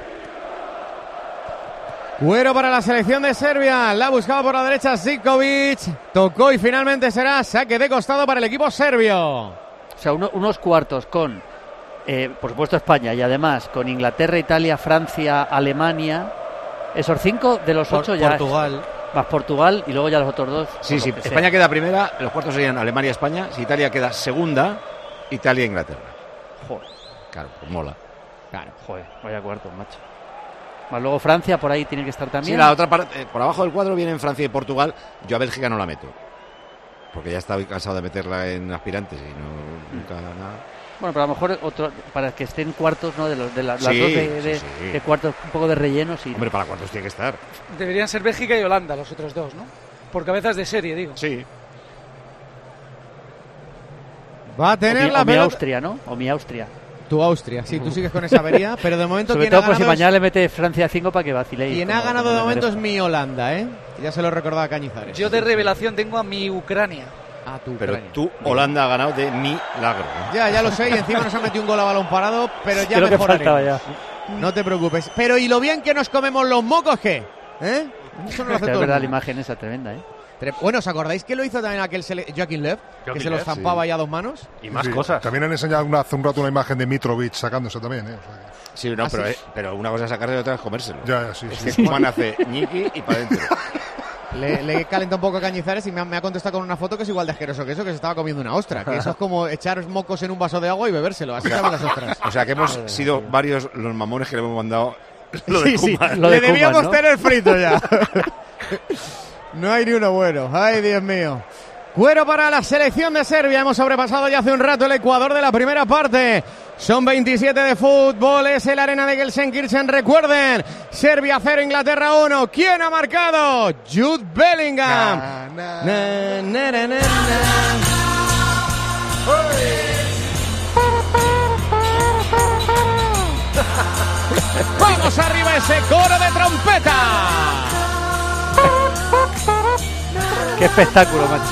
Cuero para la selección de Serbia, la buscaba por la derecha Zivkovic, tocó y finalmente será saque de costado para el equipo serbio. O sea, unos cuartos con, por supuesto, España y además con Inglaterra, Italia, Francia, Alemania. Esos 5 de los 8 ya. Portugal. Más Portugal y luego ya los otros 2. Sí, España queda primera, los cuartos serían Alemania y España. Si Italia queda segunda, Italia e Inglaterra. Joder. Claro, pues mola. Claro, joder, vaya cuartos, macho. Más luego Francia por ahí tiene que estar también. Sí, la otra parte, por abajo del cuadro vienen Francia y Portugal. Yo a Bélgica no la meto. Porque ya estaba cansado de meterla en aspirantes y nunca nada. Bueno, pero a lo mejor otro, para que estén cuartos, ¿no? De las dos de cuartos, un poco de relleno, sí. Hombre, para cuartos tiene que estar. Deberían ser Bélgica y Holanda, los otros dos, ¿no? Por cabezas de serie, digo. Sí. Va a tener la mi pelota. Austria, ¿no? O mi Austria. Tu Austria, sí, tú sigues con esa avería, pero de momento Sobre quien todo ha por si ganado mañana le mete Francia 5 para que vacile. quien ha ganado de momento es mi Holanda, ¿eh? Ya se lo recordaba Cañizares. Yo de revelación tengo a mi Ucrania. A tu Pero Ucrania. tú, Holanda, ha ganado de milagro. Ya lo sé, y encima nos ha metido un gol a balón parado, pero ya Creo que faltaba mejoraremos. No te preocupes. Pero ¿y lo bien que nos comemos los mocos qué? ¿Eh? Eso no lo hace Es todo el verdad, la mundo. imagen esa tremenda, ¿eh? Bueno, ¿os acordáis que lo hizo también aquel Joaquín Lev? Que se los zampaba ya a 2 manos. Y más Sí, cosas. También han enseñado hace un rato una imagen de Mitrovic sacándose también, ¿eh? O sea que- Sí, no, pero una cosa es sacarse y otra es comérselo. Ya, sí, Es sí. que Koeman hace ñiqui y para adentro. Le calenta un poco a Cañizares y me ha contestado con una foto que es igual de asqueroso que eso, que se estaba comiendo una ostra. Que eso es como echar mocos en un vaso de agua y bebérselo. Así saben las ostras. O sea que hemos sido varios los mamones que le hemos mandado lo de Sí, Koeman. Lo de le debíamos Koeman, ¿no? tener frito ya. No hay ni uno bueno. Ay, Dios mío. Cuero para la selección de Serbia. Hemos sobrepasado ya hace un rato el Ecuador de la primera parte. Son 27 de fútbol. Es el arena de Gelsenkirchen. Recuerden, Serbia 0, Inglaterra 1. ¿Quién ha marcado? Jude Bellingham. Na, na, na, na. Vamos arriba ese coro de trompeta. Qué espectáculo, macho.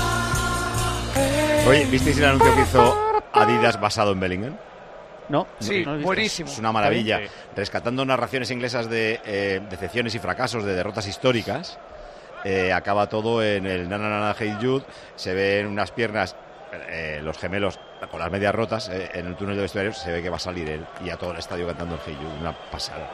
Oye, ¿visteis el anuncio que hizo Adidas basado en Bellingham? No, Sí, no lo he visto. buenísimo. Es una maravilla. ¿Está Rescatando narraciones inglesas de decepciones y fracasos, de derrotas históricas. Acaba todo en el Nana Nana Hey Jude. Se ven unas piernas, los gemelos con las medias rotas. En el túnel de vestuarios se ve que va a salir él y a todo el estadio cantando el Hey Jude. Una pasada.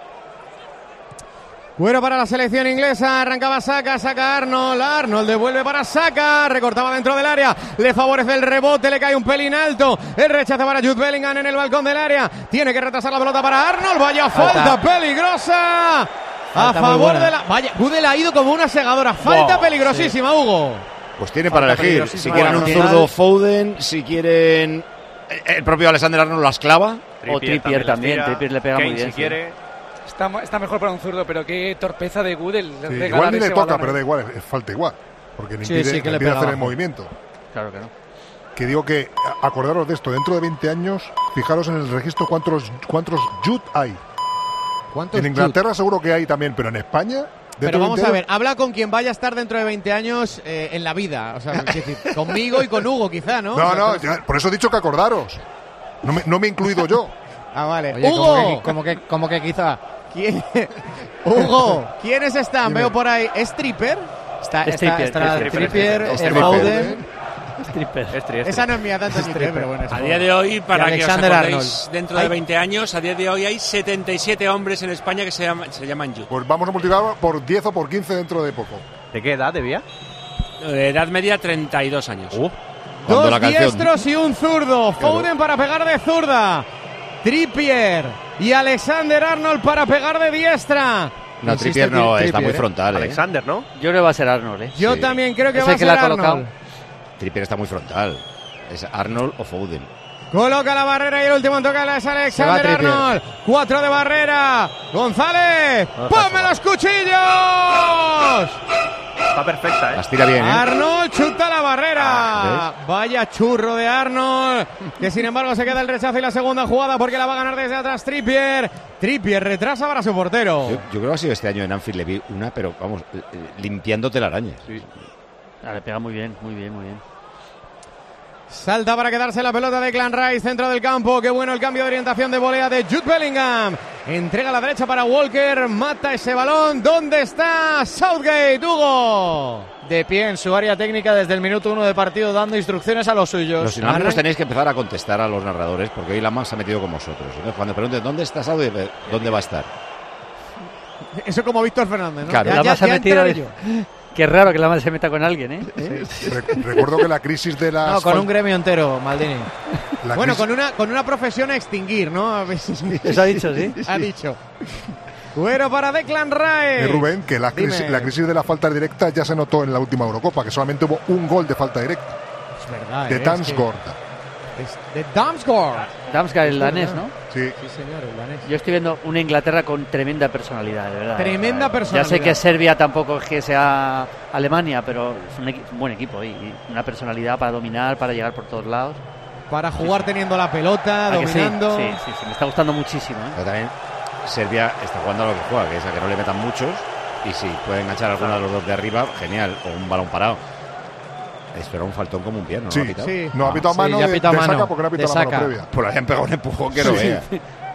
Cuero para la selección inglesa, arrancaba saca Arnold devuelve para Saka, recortaba dentro del área, le favorece el rebote, le cae un pelín alto, el rechazo para Jude Bellingham en el balcón del área, tiene que retrasar la pelota para Arnold, vaya falta peligrosa, a favor de la... Vaya, Gudel ha ido como una segadora, falta peligrosísima, Hugo. Pues tiene para elegir. Si quieren un Bueno, zurdo Foden, si quieren... El propio Alexander Arnold las clava. O Trippier también, las tira. Trippier le pega Kane, muy bien. si sí. quiere. Está mejor para un zurdo, pero qué torpeza de Gudel. Sí, regalar igual ni le ese toca, balón. pero da igual, es falta igual. Porque le Sí, impide, sí, que le le impide pega hacer el abajo. movimiento. Claro que no. Que digo que, acordaros de esto, dentro de 20 años, fijaros en el registro cuántos Jude hay. ¿Cuántos En Inglaterra seguro que hay también, pero en España... Pero dentro de vamos 20 a ver, habla con quien vaya a estar dentro de 20 años en la vida. O sea, es decir, conmigo y con Hugo, quizá, ¿no? No, O sea, no, ya, por eso he dicho que acordaros. No me he incluido yo. Ah, vale. Oye, Hugo, como que quizá. ¿quién? Hugo, ¿quiénes están? Veo por ahí. ¿Es Tripper? Está Trippier, Trippier, Trippier. Foden. Trippier. Esa no es mía, tanto ni pero bueno. A día de hoy, para que os Alexander acordéis, Arnold. dentro de 20 años, a día de hoy hay 77 hombres en España que se llaman Jude. Pues vamos a multiplicar por 10 o por 15 dentro de poco. ¿De qué edad debía? Edad media 32 años. Cuando Dos la canción- diestros y un zurdo. Foden para pegar de zurda. Trippier y Alexander Arnold para pegar de diestra. No, Insiste Trippier no, Trippier, está muy ¿eh? frontal. Alexander, ¿no? Yo creo que va a ser Arnold, ¿eh? Yo Sí. también creo que Es va el a que ser la ha colocado. Arnold. Trippier está muy frontal. Es Arnold o Foden. Coloca la barrera y el último en tocarla es Alexander Trippier. Arnold. 4 de barrera. González, ¡ponme los cuchillos! Está perfecta, ¿eh? Las tira bien, ¿eh? Arnold chuta la barrera. Ah, Vaya churro de Arnold. Que sin embargo se queda el rechazo y la segunda jugada porque la va a ganar desde atrás Trippier. Trippier retrasa para su portero. Yo creo que ha sido este año en Anfield, le vi una, pero vamos, limpiándote la araña. Ah, le pega muy bien, muy bien, muy bien. Salta para quedarse la pelota de Clan Rice, centro del campo. Qué bueno el cambio de orientación de volea de Jude Bellingham. Entrega a la derecha para Walker. Mata ese balón. ¿Dónde está Southgate, Hugo? De pie en su área técnica desde el minuto 1 de partido, dando instrucciones a los suyos. Los sinónimos tenéis que empezar a contestar a los narradores, porque hoy Lama se ha metido con vosotros. Entonces, cuando pregunten dónde está Southgate, ¿dónde va a estar? Eso como Víctor Fernández, ¿no? Claro. La más ha metido. entraré yo. Qué raro que la más se meta con alguien, ¿eh? Recuerdo que la crisis de las... No, con un gremio entero, Maldini. la Bueno, crisis- con una profesión a extinguir, ¿no? A ver si- Eso ha dicho, ¿sí? ha dicho. Cuero para Declan Rice. Rubén, que la Dime. crisis de la falta directa ya se notó en la última Eurocopa, que solamente hubo un gol de falta directa. Es verdad, De es Damsgaard. que- De Damsgaard. Damsgaard, el danés, ¿no? Sí. Sí, señor, el danés. Yo estoy viendo una Inglaterra con tremenda personalidad, de verdad. Tremenda personalidad. Ya sé que Serbia tampoco es que sea Alemania, pero es un buen equipo y una personalidad para dominar, para llegar por todos lados. para jugar teniendo la pelota, dominando. Sí, me está gustando muchísimo. Pero también Serbia está jugando a lo que juega, que es a que no le metan muchos, y si pueden enganchar a alguno de los dos de arriba, genial, o un balón parado. Espera un faltón como un pie, ¿no? Sí, ¿No ha pitado? sí. No ha pitado mano de Saka porque no ha pitado la mano previa. Pues le habían pegado un empujón que no vea.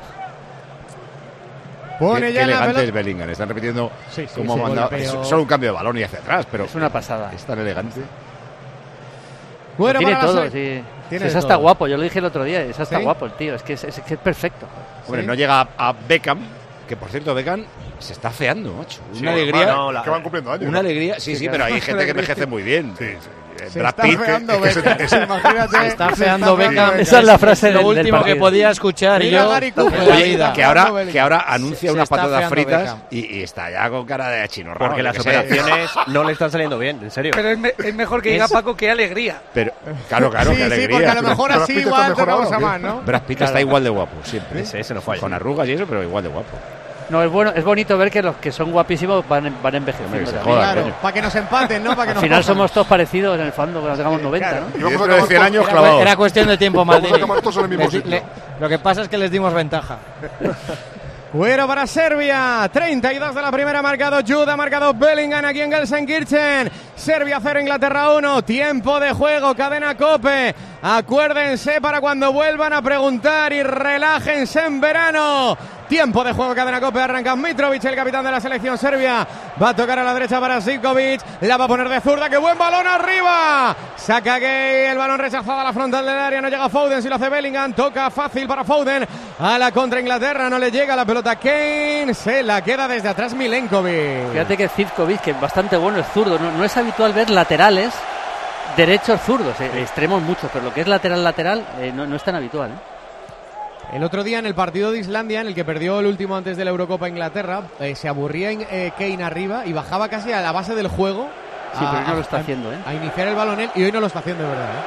Pone ya qué la elegante pelota. es Bellingham, están repitiendo cómo sí, manda. golpeo. Es solo un cambio de balón y hacia atrás, pero es una pasada. Es tan elegante. Bueno, tiene para todo, la sí. Tiene Es todo. hasta guapo, yo lo dije el otro día, es hasta ¿Sí? guapo el tío, es que es perfecto. Hombre, no llega a Beckham, que por cierto Beckham se está feando, macho. Una alegría. Que van cumpliendo años. Una alegría, sí, pero hay gente que envejece muy bien. Sí. Se Brad está Pitt, feando Beckham. Imagínate. Se está feando Beckham. Esa es la frase lo del último que partido. podía escuchar Mira yo Gary Cooper. en la Oye, vida. que ahora anuncia Se unas está patatas feando fritas Beckham. y está ya con cara de chino raro. Porque yo las qué sé. operaciones no le están saliendo bien, en serio. Pero es mejor que diga Paco qué alegría. Pero, claro, Sí, qué alegría. sí, porque a lo mejor Brad así Pitt está igual mejor tocamos ahora, a ¿o más, qué? ¿no? Brad Pitt está igual de guapo, siempre. Ese no falla. Con arrugas y eso, pero igual de guapo. No, es bonito ver que los que son guapísimos van envejeciendo. Hombre, que se también. jodan, Claro, coño. para que nos empaten, ¿no? Para que Al nos final cojan. somos todos parecidos en el fondo cuando tengamos 90, claro. ¿no? Y vamos a Dentro de acabar 100 años Era, clavados. era cuestión de tiempo, Vamos a Maldini. acabar todos en el mismo sitio. Lo que pasa es que les dimos ventaja. Cuero para Serbia, 32 de la primera, ha marcado Jude, ha marcado Bellingham aquí en Gelsenkirchen. Serbia 0, Inglaterra 1, tiempo de juego, cadena COPE. Acuérdense para cuando vuelvan a preguntar y relájense en verano. Tiempo de juego, cadena COPE, arranca Mitrovic, el capitán de la selección serbia. Va a tocar a la derecha para Zivkovic, la va a poner de zurda, ¡qué buen balón arriba! Saca Gay, el balón rechazado a la frontal del área, no llega Foden, si lo hace Bellingham, toca fácil para Foden, a la contra Inglaterra, no le llega la pelota Kane, se la queda desde atrás Milenkovic. Fíjate que Zivkovic, que es bastante bueno, es zurdo, no es habitual ver laterales derechos zurdos, extremos muchos, pero lo que es lateral no es tan habitual, El otro día en el partido de Islandia, en el que perdió el último antes de la Eurocopa Inglaterra, se aburría Kane arriba y bajaba casi a la base del juego. Sí, pero hoy no lo está haciendo, A iniciar el balón él, y hoy no lo está haciendo de verdad.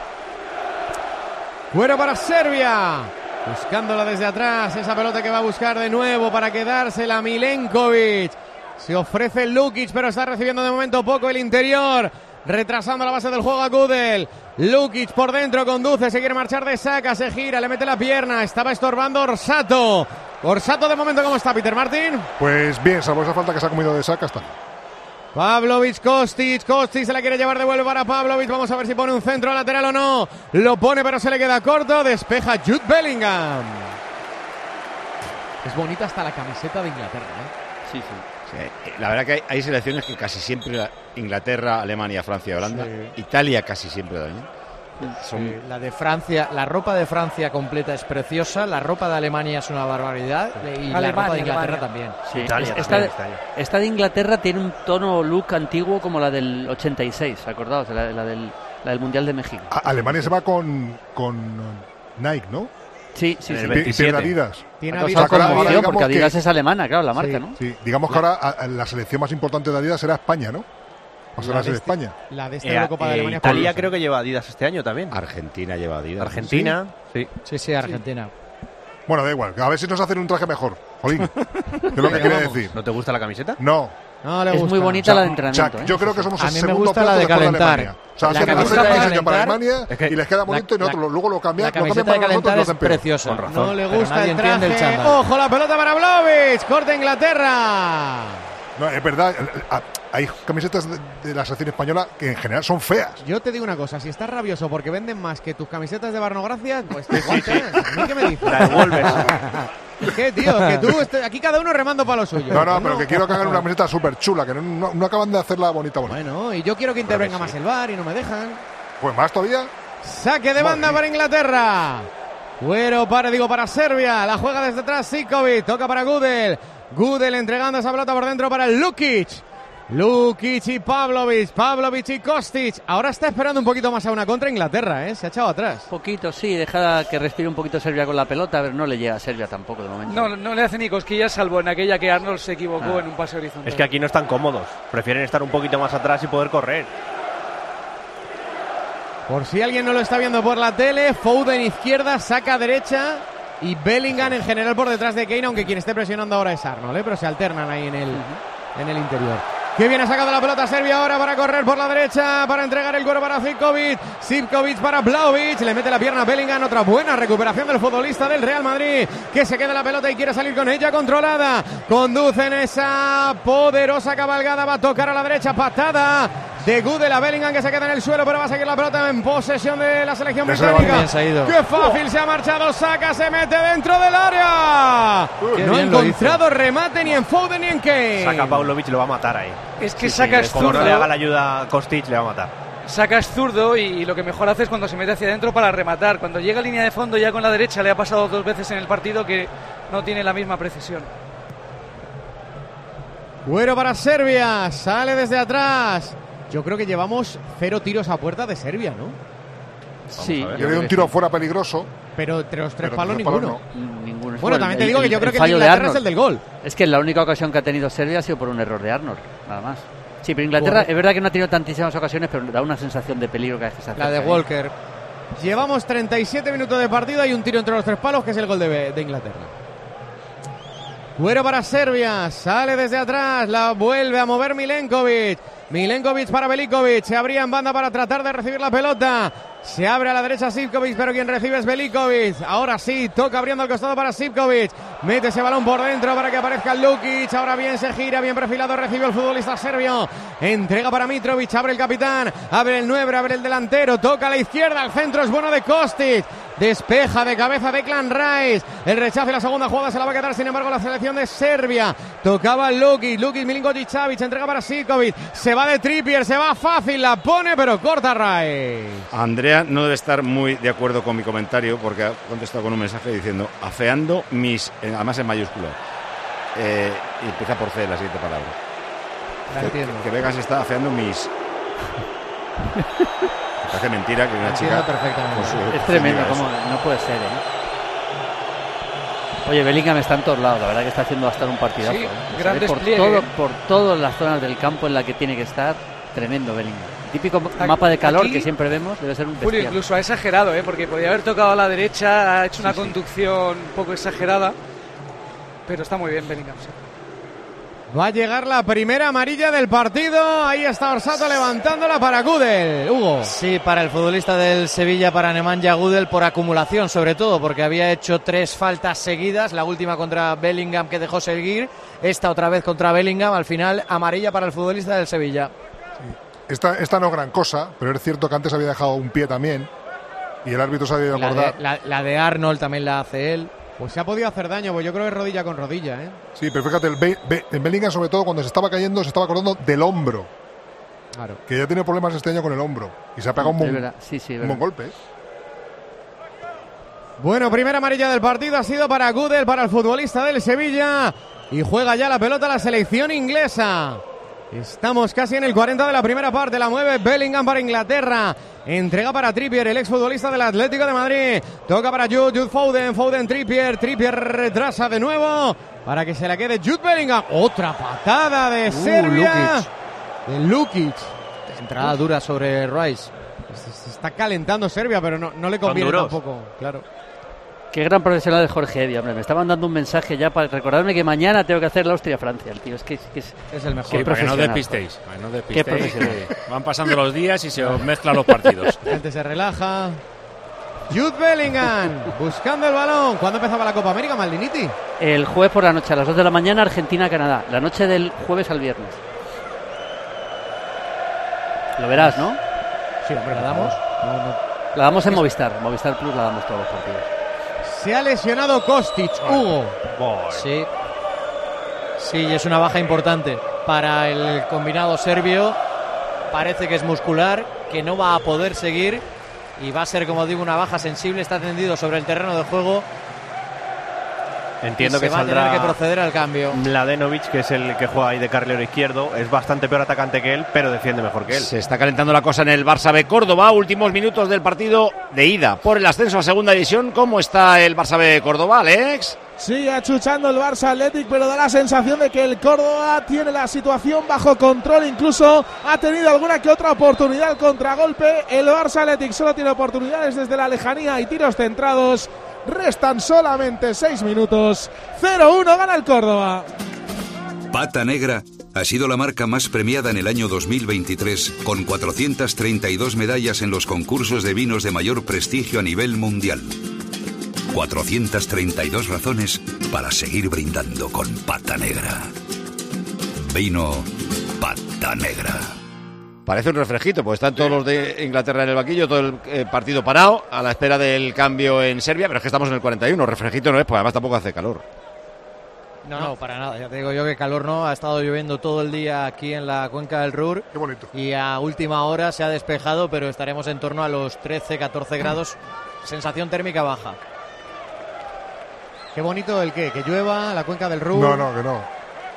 Fuera para Serbia. Buscándola desde atrás, esa pelota que va a buscar de nuevo para quedársela Milenkovic. Se ofrece Lukic, pero está recibiendo de momento poco el interior. Retrasando la base del juego a Gudel. Lukic por dentro conduce, se quiere marchar de Saka, se gira, le mete la pierna. Estaba estorbando Orsato. Orsato de momento, ¿cómo está, Peter Martin? Pues bien, salvo esa falta que se ha comido de Saka, está. Pavlovic, Kostic se la quiere llevar de vuelta para Pavlovic. Vamos a ver si pone un centro lateral o no. Lo pone, pero se le queda corto. Despeja Jude Bellingham. Es bonita hasta la camiseta de Inglaterra, ¿eh? Sí. Sí, la verdad que hay selecciones que casi siempre, Inglaterra, Alemania, Francia, Holanda, Italia casi siempre también. Son... La de Francia, la ropa de Francia completa es preciosa, la ropa de Alemania es una barbaridad y la ropa de Inglaterra también. Sí, Italia esta de Inglaterra tiene un tono look antiguo como la del 86, acordaos, la del Mundial de México. Alemania se va con Nike, ¿no? Sí. Y tiene Adidas. Tiene Ha Adidas. causado conmoción digamos porque Adidas que- es alemana, claro, la marca, ¿no? Sí, digamos que ahora la selección más importante de Adidas será España, ¿no? Va a ser la de España. La de esta Eurocopa de Alemania. Italia creo que lleva Adidas este año también. Argentina lleva Adidas. Argentina, sí. Sí, Argentina. Bueno, da igual, a ver si nos hacen un traje mejor. Jolín, ¿qué es lo que quiere decir? ¿No te gusta la camiseta? No. No le Es gusta. muy bonita la de entrenamiento. Yo creo que somos A el mí me segundo gusta la plato de después calentar. Alemania. O sea, La hacen camiseta una de camiseta para calentar- Alemania Es que y les queda bonito y nosotros luego lo cambian. La camiseta de para nosotros y calentar lo es hacen peor. preciosa. Con razón. No le Pero gusta nadie el entiende el traje. chándal. Ojo, la pelota para Vlahovic. Corta Inglaterra. No, es verdad, hay camisetas de la selección española que en general son feas. Yo te digo una cosa, si estás rabioso porque venden más que tus camisetas de Barnogracias, pues te aguantas. ¿A mí qué me dices? La devuelves. ¿Qué, tío? Que tú, aquí cada uno remando para lo suyo. No, pero que quiero que hagan una camiseta súper chula, que no acaban de hacerla bonita. Bueno, y yo quiero que intervenga más el VAR y no me dejan. Pues más todavía. Saque de banda para Inglaterra. Cuero para Serbia. La juega desde atrás Zivkovic. Toca para Gudel. Gudel entregando esa pelota por dentro para Lukic. Lukic y Pavlovic. Pavlovic y Kostic. Ahora está esperando un poquito más a una contra Inglaterra, ¿eh? Se ha echado atrás. Poquito, sí, deja que respire un poquito Serbia con la pelota, pero no le llega a Serbia tampoco de momento. No le hace ni cosquillas, salvo en aquella que Arnold se equivocó en un pase horizontal. Es que aquí no están cómodos. Prefieren estar un poquito más atrás y poder correr. Por si alguien no lo está viendo por la tele, Foden izquierda, Saka derecha y Bellingham en general por detrás de Kane, aunque quien esté presionando ahora es Arnold, ¿eh? Pero se alternan ahí en el interior. Que viene sacando la pelota Serbia ahora para correr por la derecha, para entregar el cuero para Zivkovic. Zivkovic para Vlahovic, le mete la pierna a Bellingham. Otra buena recuperación del futbolista del Real Madrid, que se queda la pelota y quiere salir con ella controlada. Conduce en esa poderosa cabalgada, va a tocar a la derecha, patada de Gudel a Bellingham, que se queda en el suelo, pero va a seguir la pelota en posesión de la selección británica. ¡Qué fácil se ha marchado! Saka se mete dentro del área. No ha encontrado remate ni en Foden ni en Kane. Saka Pavlovic lo va a matar ahí. Es que Saka es como zurdo. no le haga la ayuda a Kostic, le va a matar. Saka es zurdo y lo que mejor hace es cuando se mete hacia adentro para rematar. Cuando llega a línea de fondo ya con la derecha, le ha pasado 2 veces en el partido que no tiene la misma precisión. Cuero para Serbia, sale desde atrás. Yo creo que llevamos 0 tiros a puerta de Serbia, ¿no? Sí. Yo veo un tiro afuera peligroso. Pero entre los 3 palos ninguno. Ninguno. Bueno, también te digo que yo creo que el fallo de Inglaterra Arnold es el del gol. Es que la única ocasión que ha tenido Serbia ha sido por un error de Arnold, nada más. Sí, pero Inglaterra es verdad que no ha tenido tantísimas ocasiones, pero da una sensación de peligro cada vez que se acerca. La de Walker. Llevamos 37 minutos de partido, hay un tiro entre los 3 palos que es el gol de Inglaterra. Cuero para Serbia, sale desde atrás, la vuelve a mover Milenkovic. Milenkovic para Velikovic, se abría en banda para tratar de recibir la pelota. Se abre a la derecha Zivkovic, pero quien recibe es Velikovic. Ahora sí, toca abriendo al costado para Zivkovic. Mete ese balón por dentro para que aparezca Lukic. Ahora bien se gira, bien perfilado, recibe el futbolista serbio. Entrega para Mitrovic, abre el capitán, abre el 9, abre el delantero. Toca a la izquierda, el centro es bueno de Kostic. Despeja de cabeza Declan Rice. El rechazo y la segunda jugada se la va a quedar, sin embargo, la selección de Serbia. Tocaba Lukic, Milinkovic, Savic, entrega para Zivkovic. Se va de Trippier, se va fácil, la pone, pero corta Rice. Andrea no debe estar muy de acuerdo con mi comentario porque ha contestado con un mensaje diciendo afeando mis, además en mayúscula, y empieza por C la siguiente palabra. Que Vegas está afeando mis... Parece mentira que una chica... Es tremendo, como no puede ser, Oye, Bellingham está en todos lados, la verdad que está haciendo hasta un partidazo. Sí, gran despliegue. Por todas las zonas del campo en la que tiene que estar, tremendo Bellingham. Típico mapa de calor que siempre vemos, debe ser un bestial. Julio incluso ha exagerado, porque podía haber tocado a la derecha, ha hecho una conducción un poco exagerada, pero está muy bien Bellingham. Sí. Va a llegar la primera amarilla del partido. Ahí está Orsato levantándola para Gudel. Hugo. Sí, para el futbolista del Sevilla, para Nemanja Gudel, por acumulación sobre todo, porque había hecho 3 faltas seguidas. La última contra Bellingham, que dejó seguir. Esta otra vez contra Bellingham. Al final, amarilla para el futbolista del Sevilla. Sí. Esta no es gran cosa, pero es cierto que antes había dejado un pie también. Y el árbitro se ha debido acordar. La de Arnold también la hace él. Pues se ha podido hacer daño, pues yo creo que es rodilla con rodilla, Sí, pero fíjate, el Bellingham sobre todo cuando se estaba cayendo se estaba acordando del hombro. Claro. Que ya tiene problemas este año con el hombro. Y se ha pegado un buen golpe. Bueno, primera amarilla del partido ha sido para Gudel, para el futbolista del Sevilla. Y juega ya la pelota la selección inglesa. Estamos casi en el 40 de la primera parte. La mueve Bellingham para Inglaterra. Entrega para Trippier, el exfutbolista del Atlético de Madrid. Toca para Jude Foden, Trippier retrasa de nuevo para que se la quede Jude Bellingham. Otra patada de Serbia. De Lukic. Entrada dura sobre Rice. Se está calentando Serbia, pero no le conviene tampoco. Claro. Qué gran profesional de Jorge Eddy, hombre. Me está mandando un mensaje ya para recordarme que mañana tengo que hacer la Austria-Francia. El tío es el mejor. Para que no despistéis. Qué profesional. Van pasando los días y se os mezclan los partidos. La gente se relaja. Jude Bellingham buscando el balón. ¿Cuándo empezaba la Copa América, Maldiniti? El jueves por la noche, a las 2 de la mañana, Argentina-Canadá. La noche del jueves al viernes. Lo verás, ¿no? Sí, hombre, ¿la damos? La damos en Movistar. Movistar Plus la damos todos los partidos. Se ha lesionado Kostic, Hugo. Sí, y es una baja importante para el combinado serbio. Parece que es muscular, que no va a poder seguir y va a ser, como digo, una baja sensible. Está tendido sobre el terreno de juego. Entiendo que se va saldrá a tener que proceder al cambio. Mladenovic, que es el que juega ahí de carrilero izquierdo, es bastante peor atacante que él, pero defiende mejor que él. Se está calentando la cosa en el Barça B Córdoba, últimos minutos del partido de ida por el ascenso a segunda división. ¿Cómo está el Barça B Córdoba, Alex? Sigue achuchando el Barça Athletic, pero da la sensación de que el Córdoba tiene la situación bajo control. Incluso ha tenido alguna que otra oportunidad al contragolpe. El Barça Athletic solo tiene oportunidades desde la lejanía y tiros centrados. Restan solamente 6 minutos. 0-1 gana el Córdoba. Pata Negra, ha sido la marca más premiada en el año 2023, con 432 medallas en los concursos de vinos de mayor prestigio a nivel mundial. 432 razones para seguir brindando con Pata Negra. Vino Pata Negra. Parece un refresquito, pues están todos los de Inglaterra en el banquillo, todo el partido parado, a la espera del cambio en Serbia, pero es que estamos en el 41, refresquito no es, pues además tampoco hace calor. No, para nada. Ya te digo yo que calor no. Ha estado lloviendo todo el día aquí en la cuenca del Ruhr. Qué bonito. Y a última hora se ha despejado, pero estaremos en torno a los 13-14 grados. Sensación térmica baja. Qué bonito el que llueva, la cuenca del Ruhr. No, que no. Eso,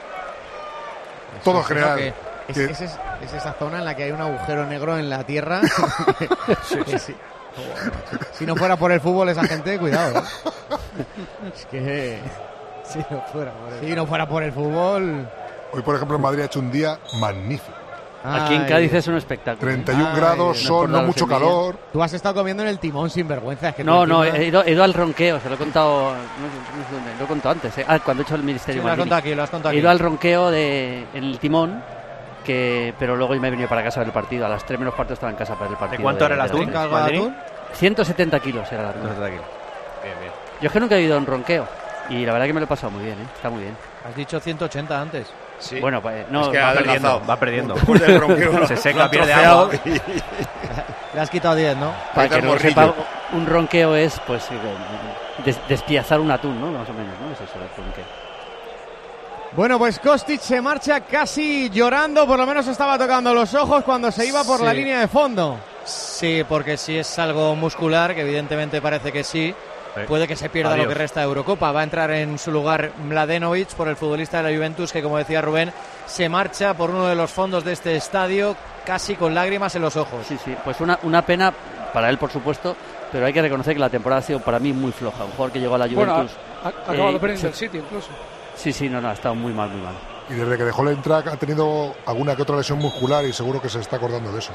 Todo general. Es esa zona en la que hay un agujero negro en la tierra. Sí. Si no fuera por el fútbol esa gente, cuidado. Es que... Si no fuera por el fútbol... Hoy, por ejemplo, en Madrid ha hecho un día magnífico. Aquí en Cádiz es un espectáculo. 31 grados, sol, no mucho calor. Tú has estado comiendo en el Timón sin vergüenza. Es que no, he ido al Ronqueo, se lo he contado, no sé dónde, lo he contado antes. Cuando he hecho el Ministerio. Sí, lo has contado aquí. He ido al Ronqueo en el Timón, pero luego me he venido para casa a ver el partido. A las 3 menos cuarto estaba en casa para ver el partido. ¿De cuánto era el atún? 170 kilos era el atún. 170 kilos. Bien. Yo es que nunca he ido a un Ronqueo. Y la verdad que me lo he pasado muy bien, está muy bien. Has dicho 180 antes. Sí. Bueno, pues no, es que va perdiendo. Después del ronqueo, se seca, pierde agua. Le has quitado 10, ¿no? Para que no sepa, un ronqueo es pues despiazar un atún, ¿no? Más o menos, ¿no? Es eso, el ronqueo. Bueno, pues Kostic se marcha casi llorando, por lo menos estaba tocando los ojos cuando se iba por la línea de fondo. Sí, porque si es algo muscular, que evidentemente parece que sí, puede que se pierda lo que resta de Eurocopa. Va a entrar en su lugar Mladenovic por el futbolista de la Juventus, que como decía Rubén, se marcha por uno de los fondos de este estadio casi con lágrimas en los ojos. Sí, pues una pena para él, por supuesto, pero hay que reconocer que la temporada ha sido para mí muy floja. Un jugador que llegó a la Juventus... Ha acabado perdiendo el sitio incluso. Sí, no, ha estado muy mal. Y desde que dejó el Eintracht ha tenido alguna que otra lesión muscular y seguro que se está acordando de eso.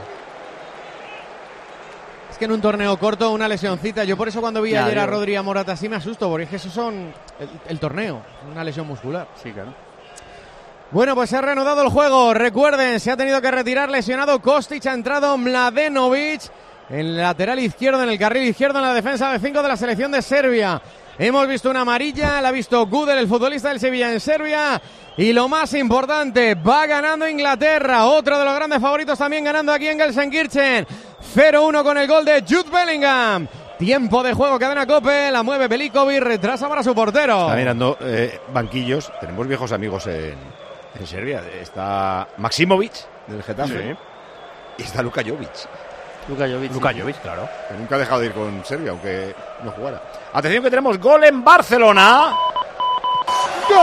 Es que en un torneo corto, una lesioncita. Yo por eso cuando vi ayer a Rodri y a Morata así me asusto, porque es que esos son el torneo, una lesión muscular. Sí, claro. Bueno, pues se ha reanudado el juego. Recuerden, se ha tenido que retirar lesionado Kostic, ha entrado Mladenovic en el lateral izquierdo, en el carril izquierdo, en la defensa de 5 de la selección de Serbia. Hemos visto una amarilla, la ha visto Gudel, el futbolista del Sevilla en Serbia. Y lo más importante, va ganando Inglaterra, otro de los grandes favoritos también ganando aquí en Gelsenkirchen. 0-1 con el gol de Jude Bellingham. Tiempo de juego, cadena COPE, la mueve Belikovic, retrasa para su portero. Está mirando banquillos, tenemos viejos amigos en Serbia. Está Maksimovic del Getafe y está Luka Jovic. Luka Jovic, claro. Que nunca ha dejado de ir con Serbia, aunque no jugara. Atención que tenemos gol en Barcelona. ¡Gol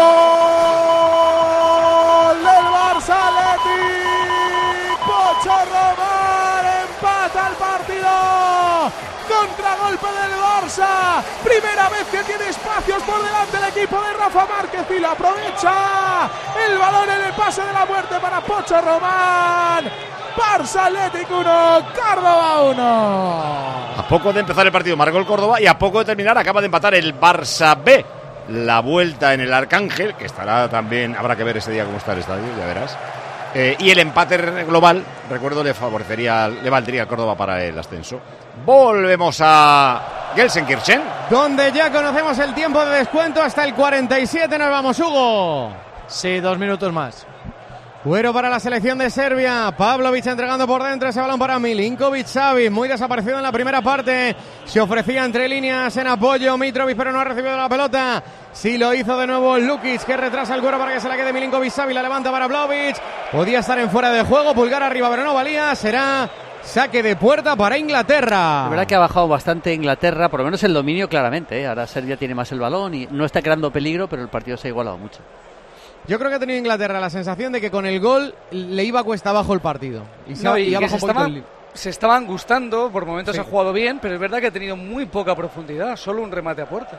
del Barça Athletic! Pocho Román empata el partido. Contragolpe del Barça. Primera vez que tiene espacios por delante el equipo de Rafa Márquez y lo aprovecha. El balón en el pase de la muerte para Pocho Román. Barça Athletic 1, Córdoba 1. A poco de empezar el partido marcó el Córdoba y a poco de terminar acaba de empatar el Barça B. La vuelta en el Arcángel, que estará también, habrá que ver ese día cómo está el estadio, ya verás. Y el empate global, recuerdo, le valdría al Córdoba para el ascenso. Volvemos a Gelsenkirchen, donde ya conocemos el tiempo de descuento hasta el 47. Nos vamos, Hugo. Sí, 2 minutos más. Fuero para la selección de Serbia. Pavlovic entregando por dentro ese balón para Milinkovic-Savic. Muy desaparecido en la primera parte. Se ofrecía entre líneas en apoyo Mitrovic, pero no ha recibido la pelota. Sí lo hizo de nuevo Lukic, que retrasa el cuero para que se la quede Milinkovic-Savic. La levanta para Vlahovic. Podía estar en fuera de juego. Pulgar arriba, pero no valía. Será saque de puerta para Inglaterra. La verdad que ha bajado bastante Inglaterra, por lo menos el dominio claramente. Ahora Serbia tiene más el balón y no está creando peligro, pero el partido se ha igualado mucho. Yo creo que ha tenido Inglaterra la sensación de que con el gol le iba cuesta abajo el partido. Y se estaban gustando, por momentos ha jugado bien, pero es verdad que ha tenido muy poca profundidad, solo un remate a puerta.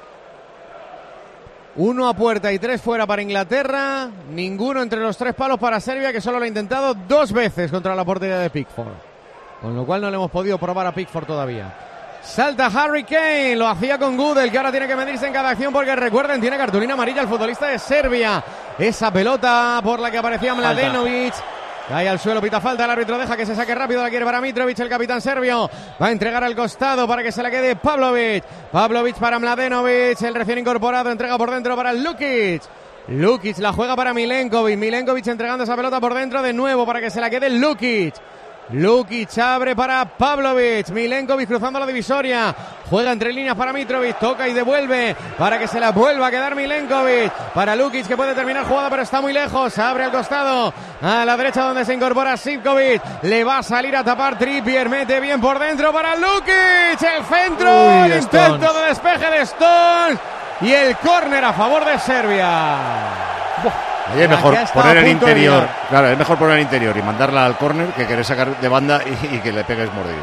1 a puerta y 3 fuera para Inglaterra, ninguno entre los 3 palos para Serbia, que solo lo ha intentado 2 veces contra la portería de Pickford. Con lo cual no le hemos podido probar a Pickford todavía. Salta Harry Kane, lo hacía con Gudel, que ahora tiene que medirse en cada acción porque recuerden, tiene cartulina amarilla el futbolista de Serbia. Esa pelota por la que aparecía Mladenovic. Cae al suelo, pita falta, el árbitro deja que se saque rápido, la quiere para Mitrovic, el capitán serbio. Va a entregar al costado para que se la quede Pavlovic. Pavlovic para Mladenovic, el recién incorporado, entrega por dentro para Lukic. Lukic la juega para Milenkovic. Milenkovic entregando esa pelota por dentro de nuevo para que se la quede Lukic. Lukic abre para Pavlovic. Milenkovic cruzando la divisoria. Juega entre líneas para Mitrovic. Toca y devuelve para que se la vuelva a quedar Milenkovic. Para Lukic, que puede terminar jugada pero está muy lejos. Abre al costado a la derecha donde se incorpora Sivkovic. Le va a salir a tapar Trippier. Mete bien por dentro para Lukic. El centro. El intento de despeje de Stones. Y el córner a favor de Serbia. Ahí es mejor poner el interior. Claro, es mejor poner el interior y mandarla al córner que querer sacar de banda y que le pegues mordido.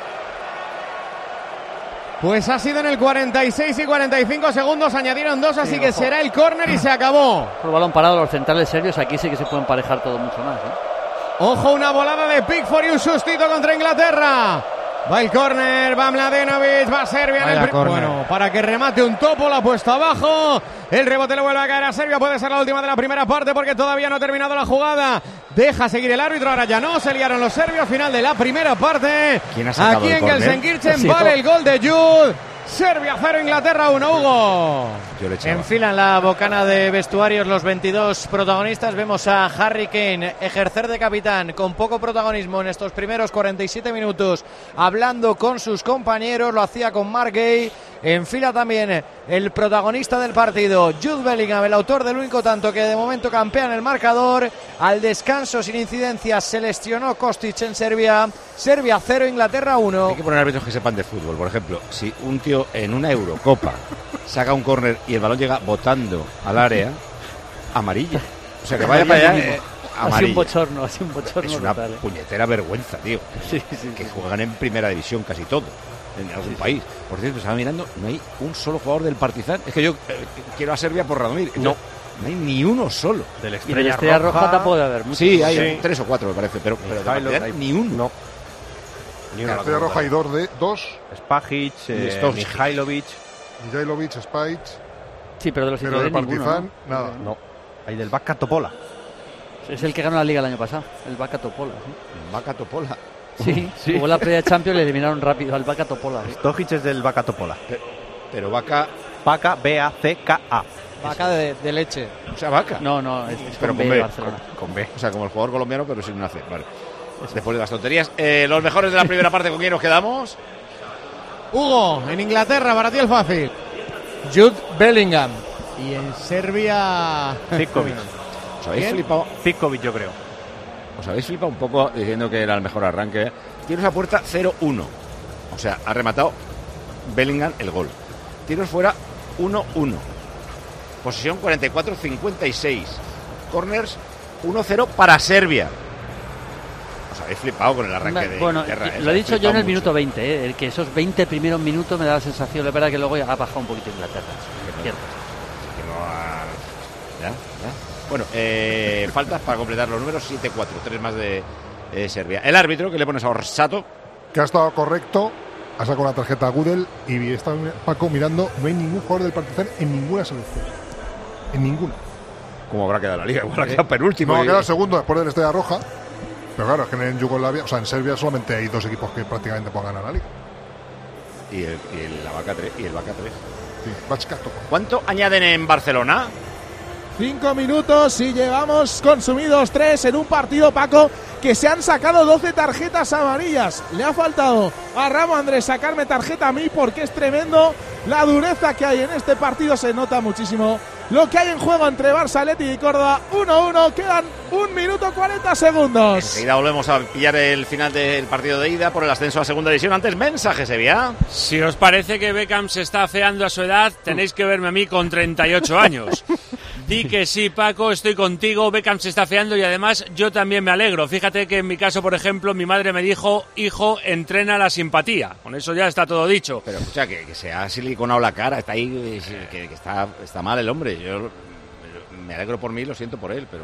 Pues ha sido en el 46 y 45 segundos, añadieron 2, así que será el córner y se acabó. Por balón parado, los centrales serbios, aquí sí que se pueden parejar todo mucho más, Ojo, una volada de Pickford y un sustito contra Inglaterra. Va el córner, va Mladenovic, va Serbia en el bueno, para que remate un topo, la ha puesto abajo. El rebote le vuelve a caer a Serbia, puede ser la última de la primera parte porque todavía no ha terminado la jugada. Deja seguir el árbitro, ahora ya no, se liaron los serbios, final de la primera parte. ¿Quién ha sacado aquí el en córner? Gelsenkirchen vale el gol de Jude. Serbia 0, Inglaterra 1, Hugo. Enfilan la bocana de vestuarios los 22 protagonistas. Vemos a Harry Kane ejercer de capitán con poco protagonismo en estos primeros 47 minutos, hablando con sus compañeros. Lo hacía con Mark Gay. Enfila también el protagonista del partido, Jude Bellingham, el autor del único tanto que de momento campea en el marcador. Al descanso sin incidencias se lesionó Kostic en Serbia. Serbia 0, Inglaterra 1. Hay que poner árbitros que sepan de fútbol. Por ejemplo, si un tío en una Eurocopa saca un córner y el balón llega botando al área, amarilla. O sea, que vaya para allá, amarilla. Así un bochorno. Es una puñetera vergüenza, tío. Sí, que juegan en primera división casi todo. En algún país. Por cierto, estaba mirando, no hay un solo jugador del Partizan. Es que yo quiero a Serbia por Radomir. No hay ni uno solo. Y de la Estrella Roja tampoco debe haber muchos. Sí, hay 3 o 4 me parece, pero de Partizan ni uno. No. En la Estrella Roja hay dos. Spajic, Mihailovic. Spajic. Sí, pero de los de Partizan, nada. No. Hay del Backa Topola. Es el que ganó la Liga el año pasado, el Backa Topola. ¿Sí? ¿Backa Topola? Sí, jugó la previa de Champions y le eliminaron rápido al Backa Topola. Stojic es del Backa Topola. Pero Backa, B-A-C-K-A. Vaca de leche. O sea, Backa. No, es pero con B de Barcelona. Con B. O sea, como el jugador colombiano, pero sin una C. Vale. Después de las tonterías. Los mejores de la primera parte, ¿con quién nos quedamos? Hugo, en Inglaterra, para ti el fácil. Jude Bellingham. Y en Serbia... Zivkovic. ¿Os habéis flipado? Zivkovic, yo creo. Os habéis flipado un poco diciendo que era el mejor arranque. Tiros a puerta 0-1. O sea, ha rematado Bellingham el gol. Tiros fuera 1-1. Posesión 44-56. Corners 1-0 para Serbia. Os habéis flipado con el arranque de Inglaterra. Lo he dicho yo en el minuto 20, que esos 20 primeros minutos me da la sensación, es verdad que luego ha bajado un poquito Inglaterra. Bueno, faltas para completar los números 7-4, 3 más de Serbia. El árbitro, que le pones a Orsato, que ha estado correcto, ha sacado una tarjeta a Gudel y está Paco mirando, no hay ningún jugador del Partizan en ninguna selección. En ninguna. ¿Cómo habrá quedado la liga? Igual ha quedado penúltimo. No, ha quedado segundo después del Estrella Roja. Pero claro, es que en Yugoslavia, o sea, en Serbia solamente hay 2 equipos que prácticamente puedan ganar la liga. Y el Backa 3. Sí, Backa Topola. ¿Cuánto añaden en Barcelona? 5 minutos y llevamos consumidos 3 en un partido, Paco, que se han sacado 12 tarjetas amarillas. Le ha faltado a Ramo Andrés sacarme tarjeta a mí porque es tremendo la dureza que hay en este partido. Se nota muchísimo lo que hay en juego entre Barça, Athletic y Córdoba. 1-1, quedan 1 minuto 40 segundos. Enseguida volvemos a pillar el final del partido de ida por el ascenso a segunda división. Antes, mensaje, Sevilla. Si os parece que Beckham se está afeando a su edad, tenéis que verme a mí con 38 años. Di que sí, Paco, estoy contigo, Beckham se está afeando y además yo también me alegro. Fíjate que en mi caso, por ejemplo, mi madre me dijo, hijo, entrena la simpatía. Con eso ya está todo dicho. Pero escucha, que se ha siliconado la cara, está ahí, que está mal el hombre. Yo me alegro por mí, lo siento por él, pero...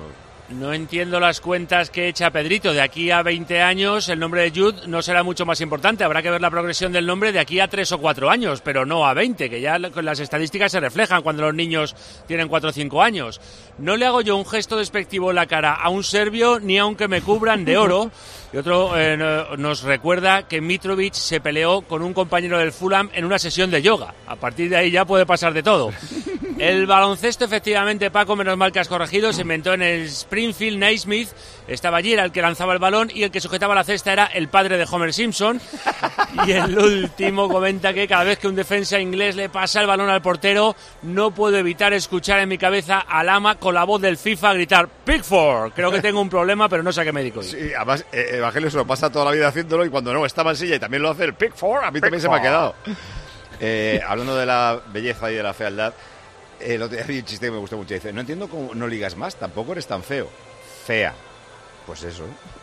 No entiendo las cuentas que echa Pedrito. De aquí a 20 años el nombre de Jude no será mucho más importante. Habrá que ver la progresión del nombre de aquí a 3 o 4 años, pero no a 20, que ya las estadísticas se reflejan cuando los niños tienen 4 o 5 años. No le hago yo un gesto despectivo en la cara a un serbio ni aunque me cubran de oro. Y otro nos recuerda que Mitrovic se peleó con un compañero del Fulham en una sesión de yoga. A partir de ahí ya puede pasar de todo. El baloncesto, efectivamente, Paco, menos mal que has corregido, se inventó en el Springfield. Naismith estaba allí, era el que lanzaba el balón y el que sujetaba la cesta era el padre de Homer Simpson. Y el último comenta que cada vez que un defensa inglés le pasa el balón al portero, no puedo evitar escuchar en mi cabeza a Lama con la voz del FIFA gritar Pickford. Creo que tengo un problema, pero no sé a qué me dedico. Sí, además, Evangelio se lo pasa toda la vida haciéndolo y cuando no estaba en silla y también lo hace el Pickford, a mí también se me ha quedado. Hablando de la belleza y de la fealdad, el otro día vi un chiste que me gustó mucho. Dice, no entiendo cómo no ligas más, tampoco eres tan feo. Fea. Pues eso.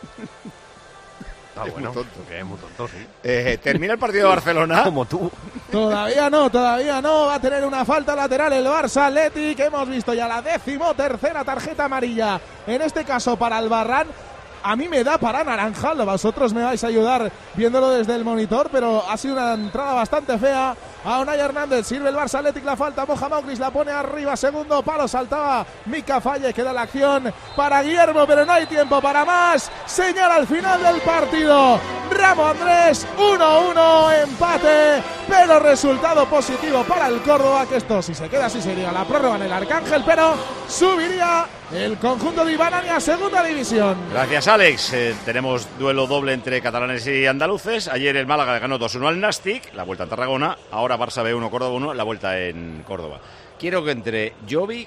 Es bueno, muy tonto, sí. Termina el partido de Barcelona. Como tú. Todavía no. Va a tener una falta lateral el Barça Athletic. Hemos visto ya la 13ª tarjeta amarilla. En este caso para el Barran. A mí me da para naranja, vosotros me vais a ayudar viéndolo desde el monitor, pero ha sido una entrada bastante fea. A Unai Hernández sirve el Barça Athletic, la falta, Moja Moklis la pone arriba, segundo palo, saltaba Mika Falle, queda la acción para Guillermo, pero no hay tiempo para más. Señala al final del partido Ramo Andrés, 1-1, empate, pero resultado positivo para el Córdoba, que esto si se queda así sería la prórroga en el Arcángel, pero subiría el conjunto de Ibanani a segunda división. Gracias, Alex. Tenemos duelo doble entre catalanes y andaluces. Ayer el Málaga ganó 2-1 al Nastic, la vuelta en Tarragona. Ahora Barça B1, Córdoba 1, la vuelta en Córdoba. Quiero que entre Jovic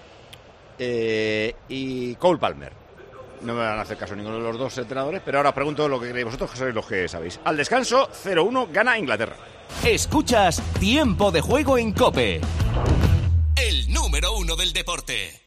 y Cole Palmer. No me van a hacer caso ninguno de los dos entrenadores, pero ahora pregunto lo que creéis vosotros, que sois los que sabéis. Al descanso, 0-1, gana Inglaterra. Escuchas Tiempo de Juego en COPE. El número 1 del deporte.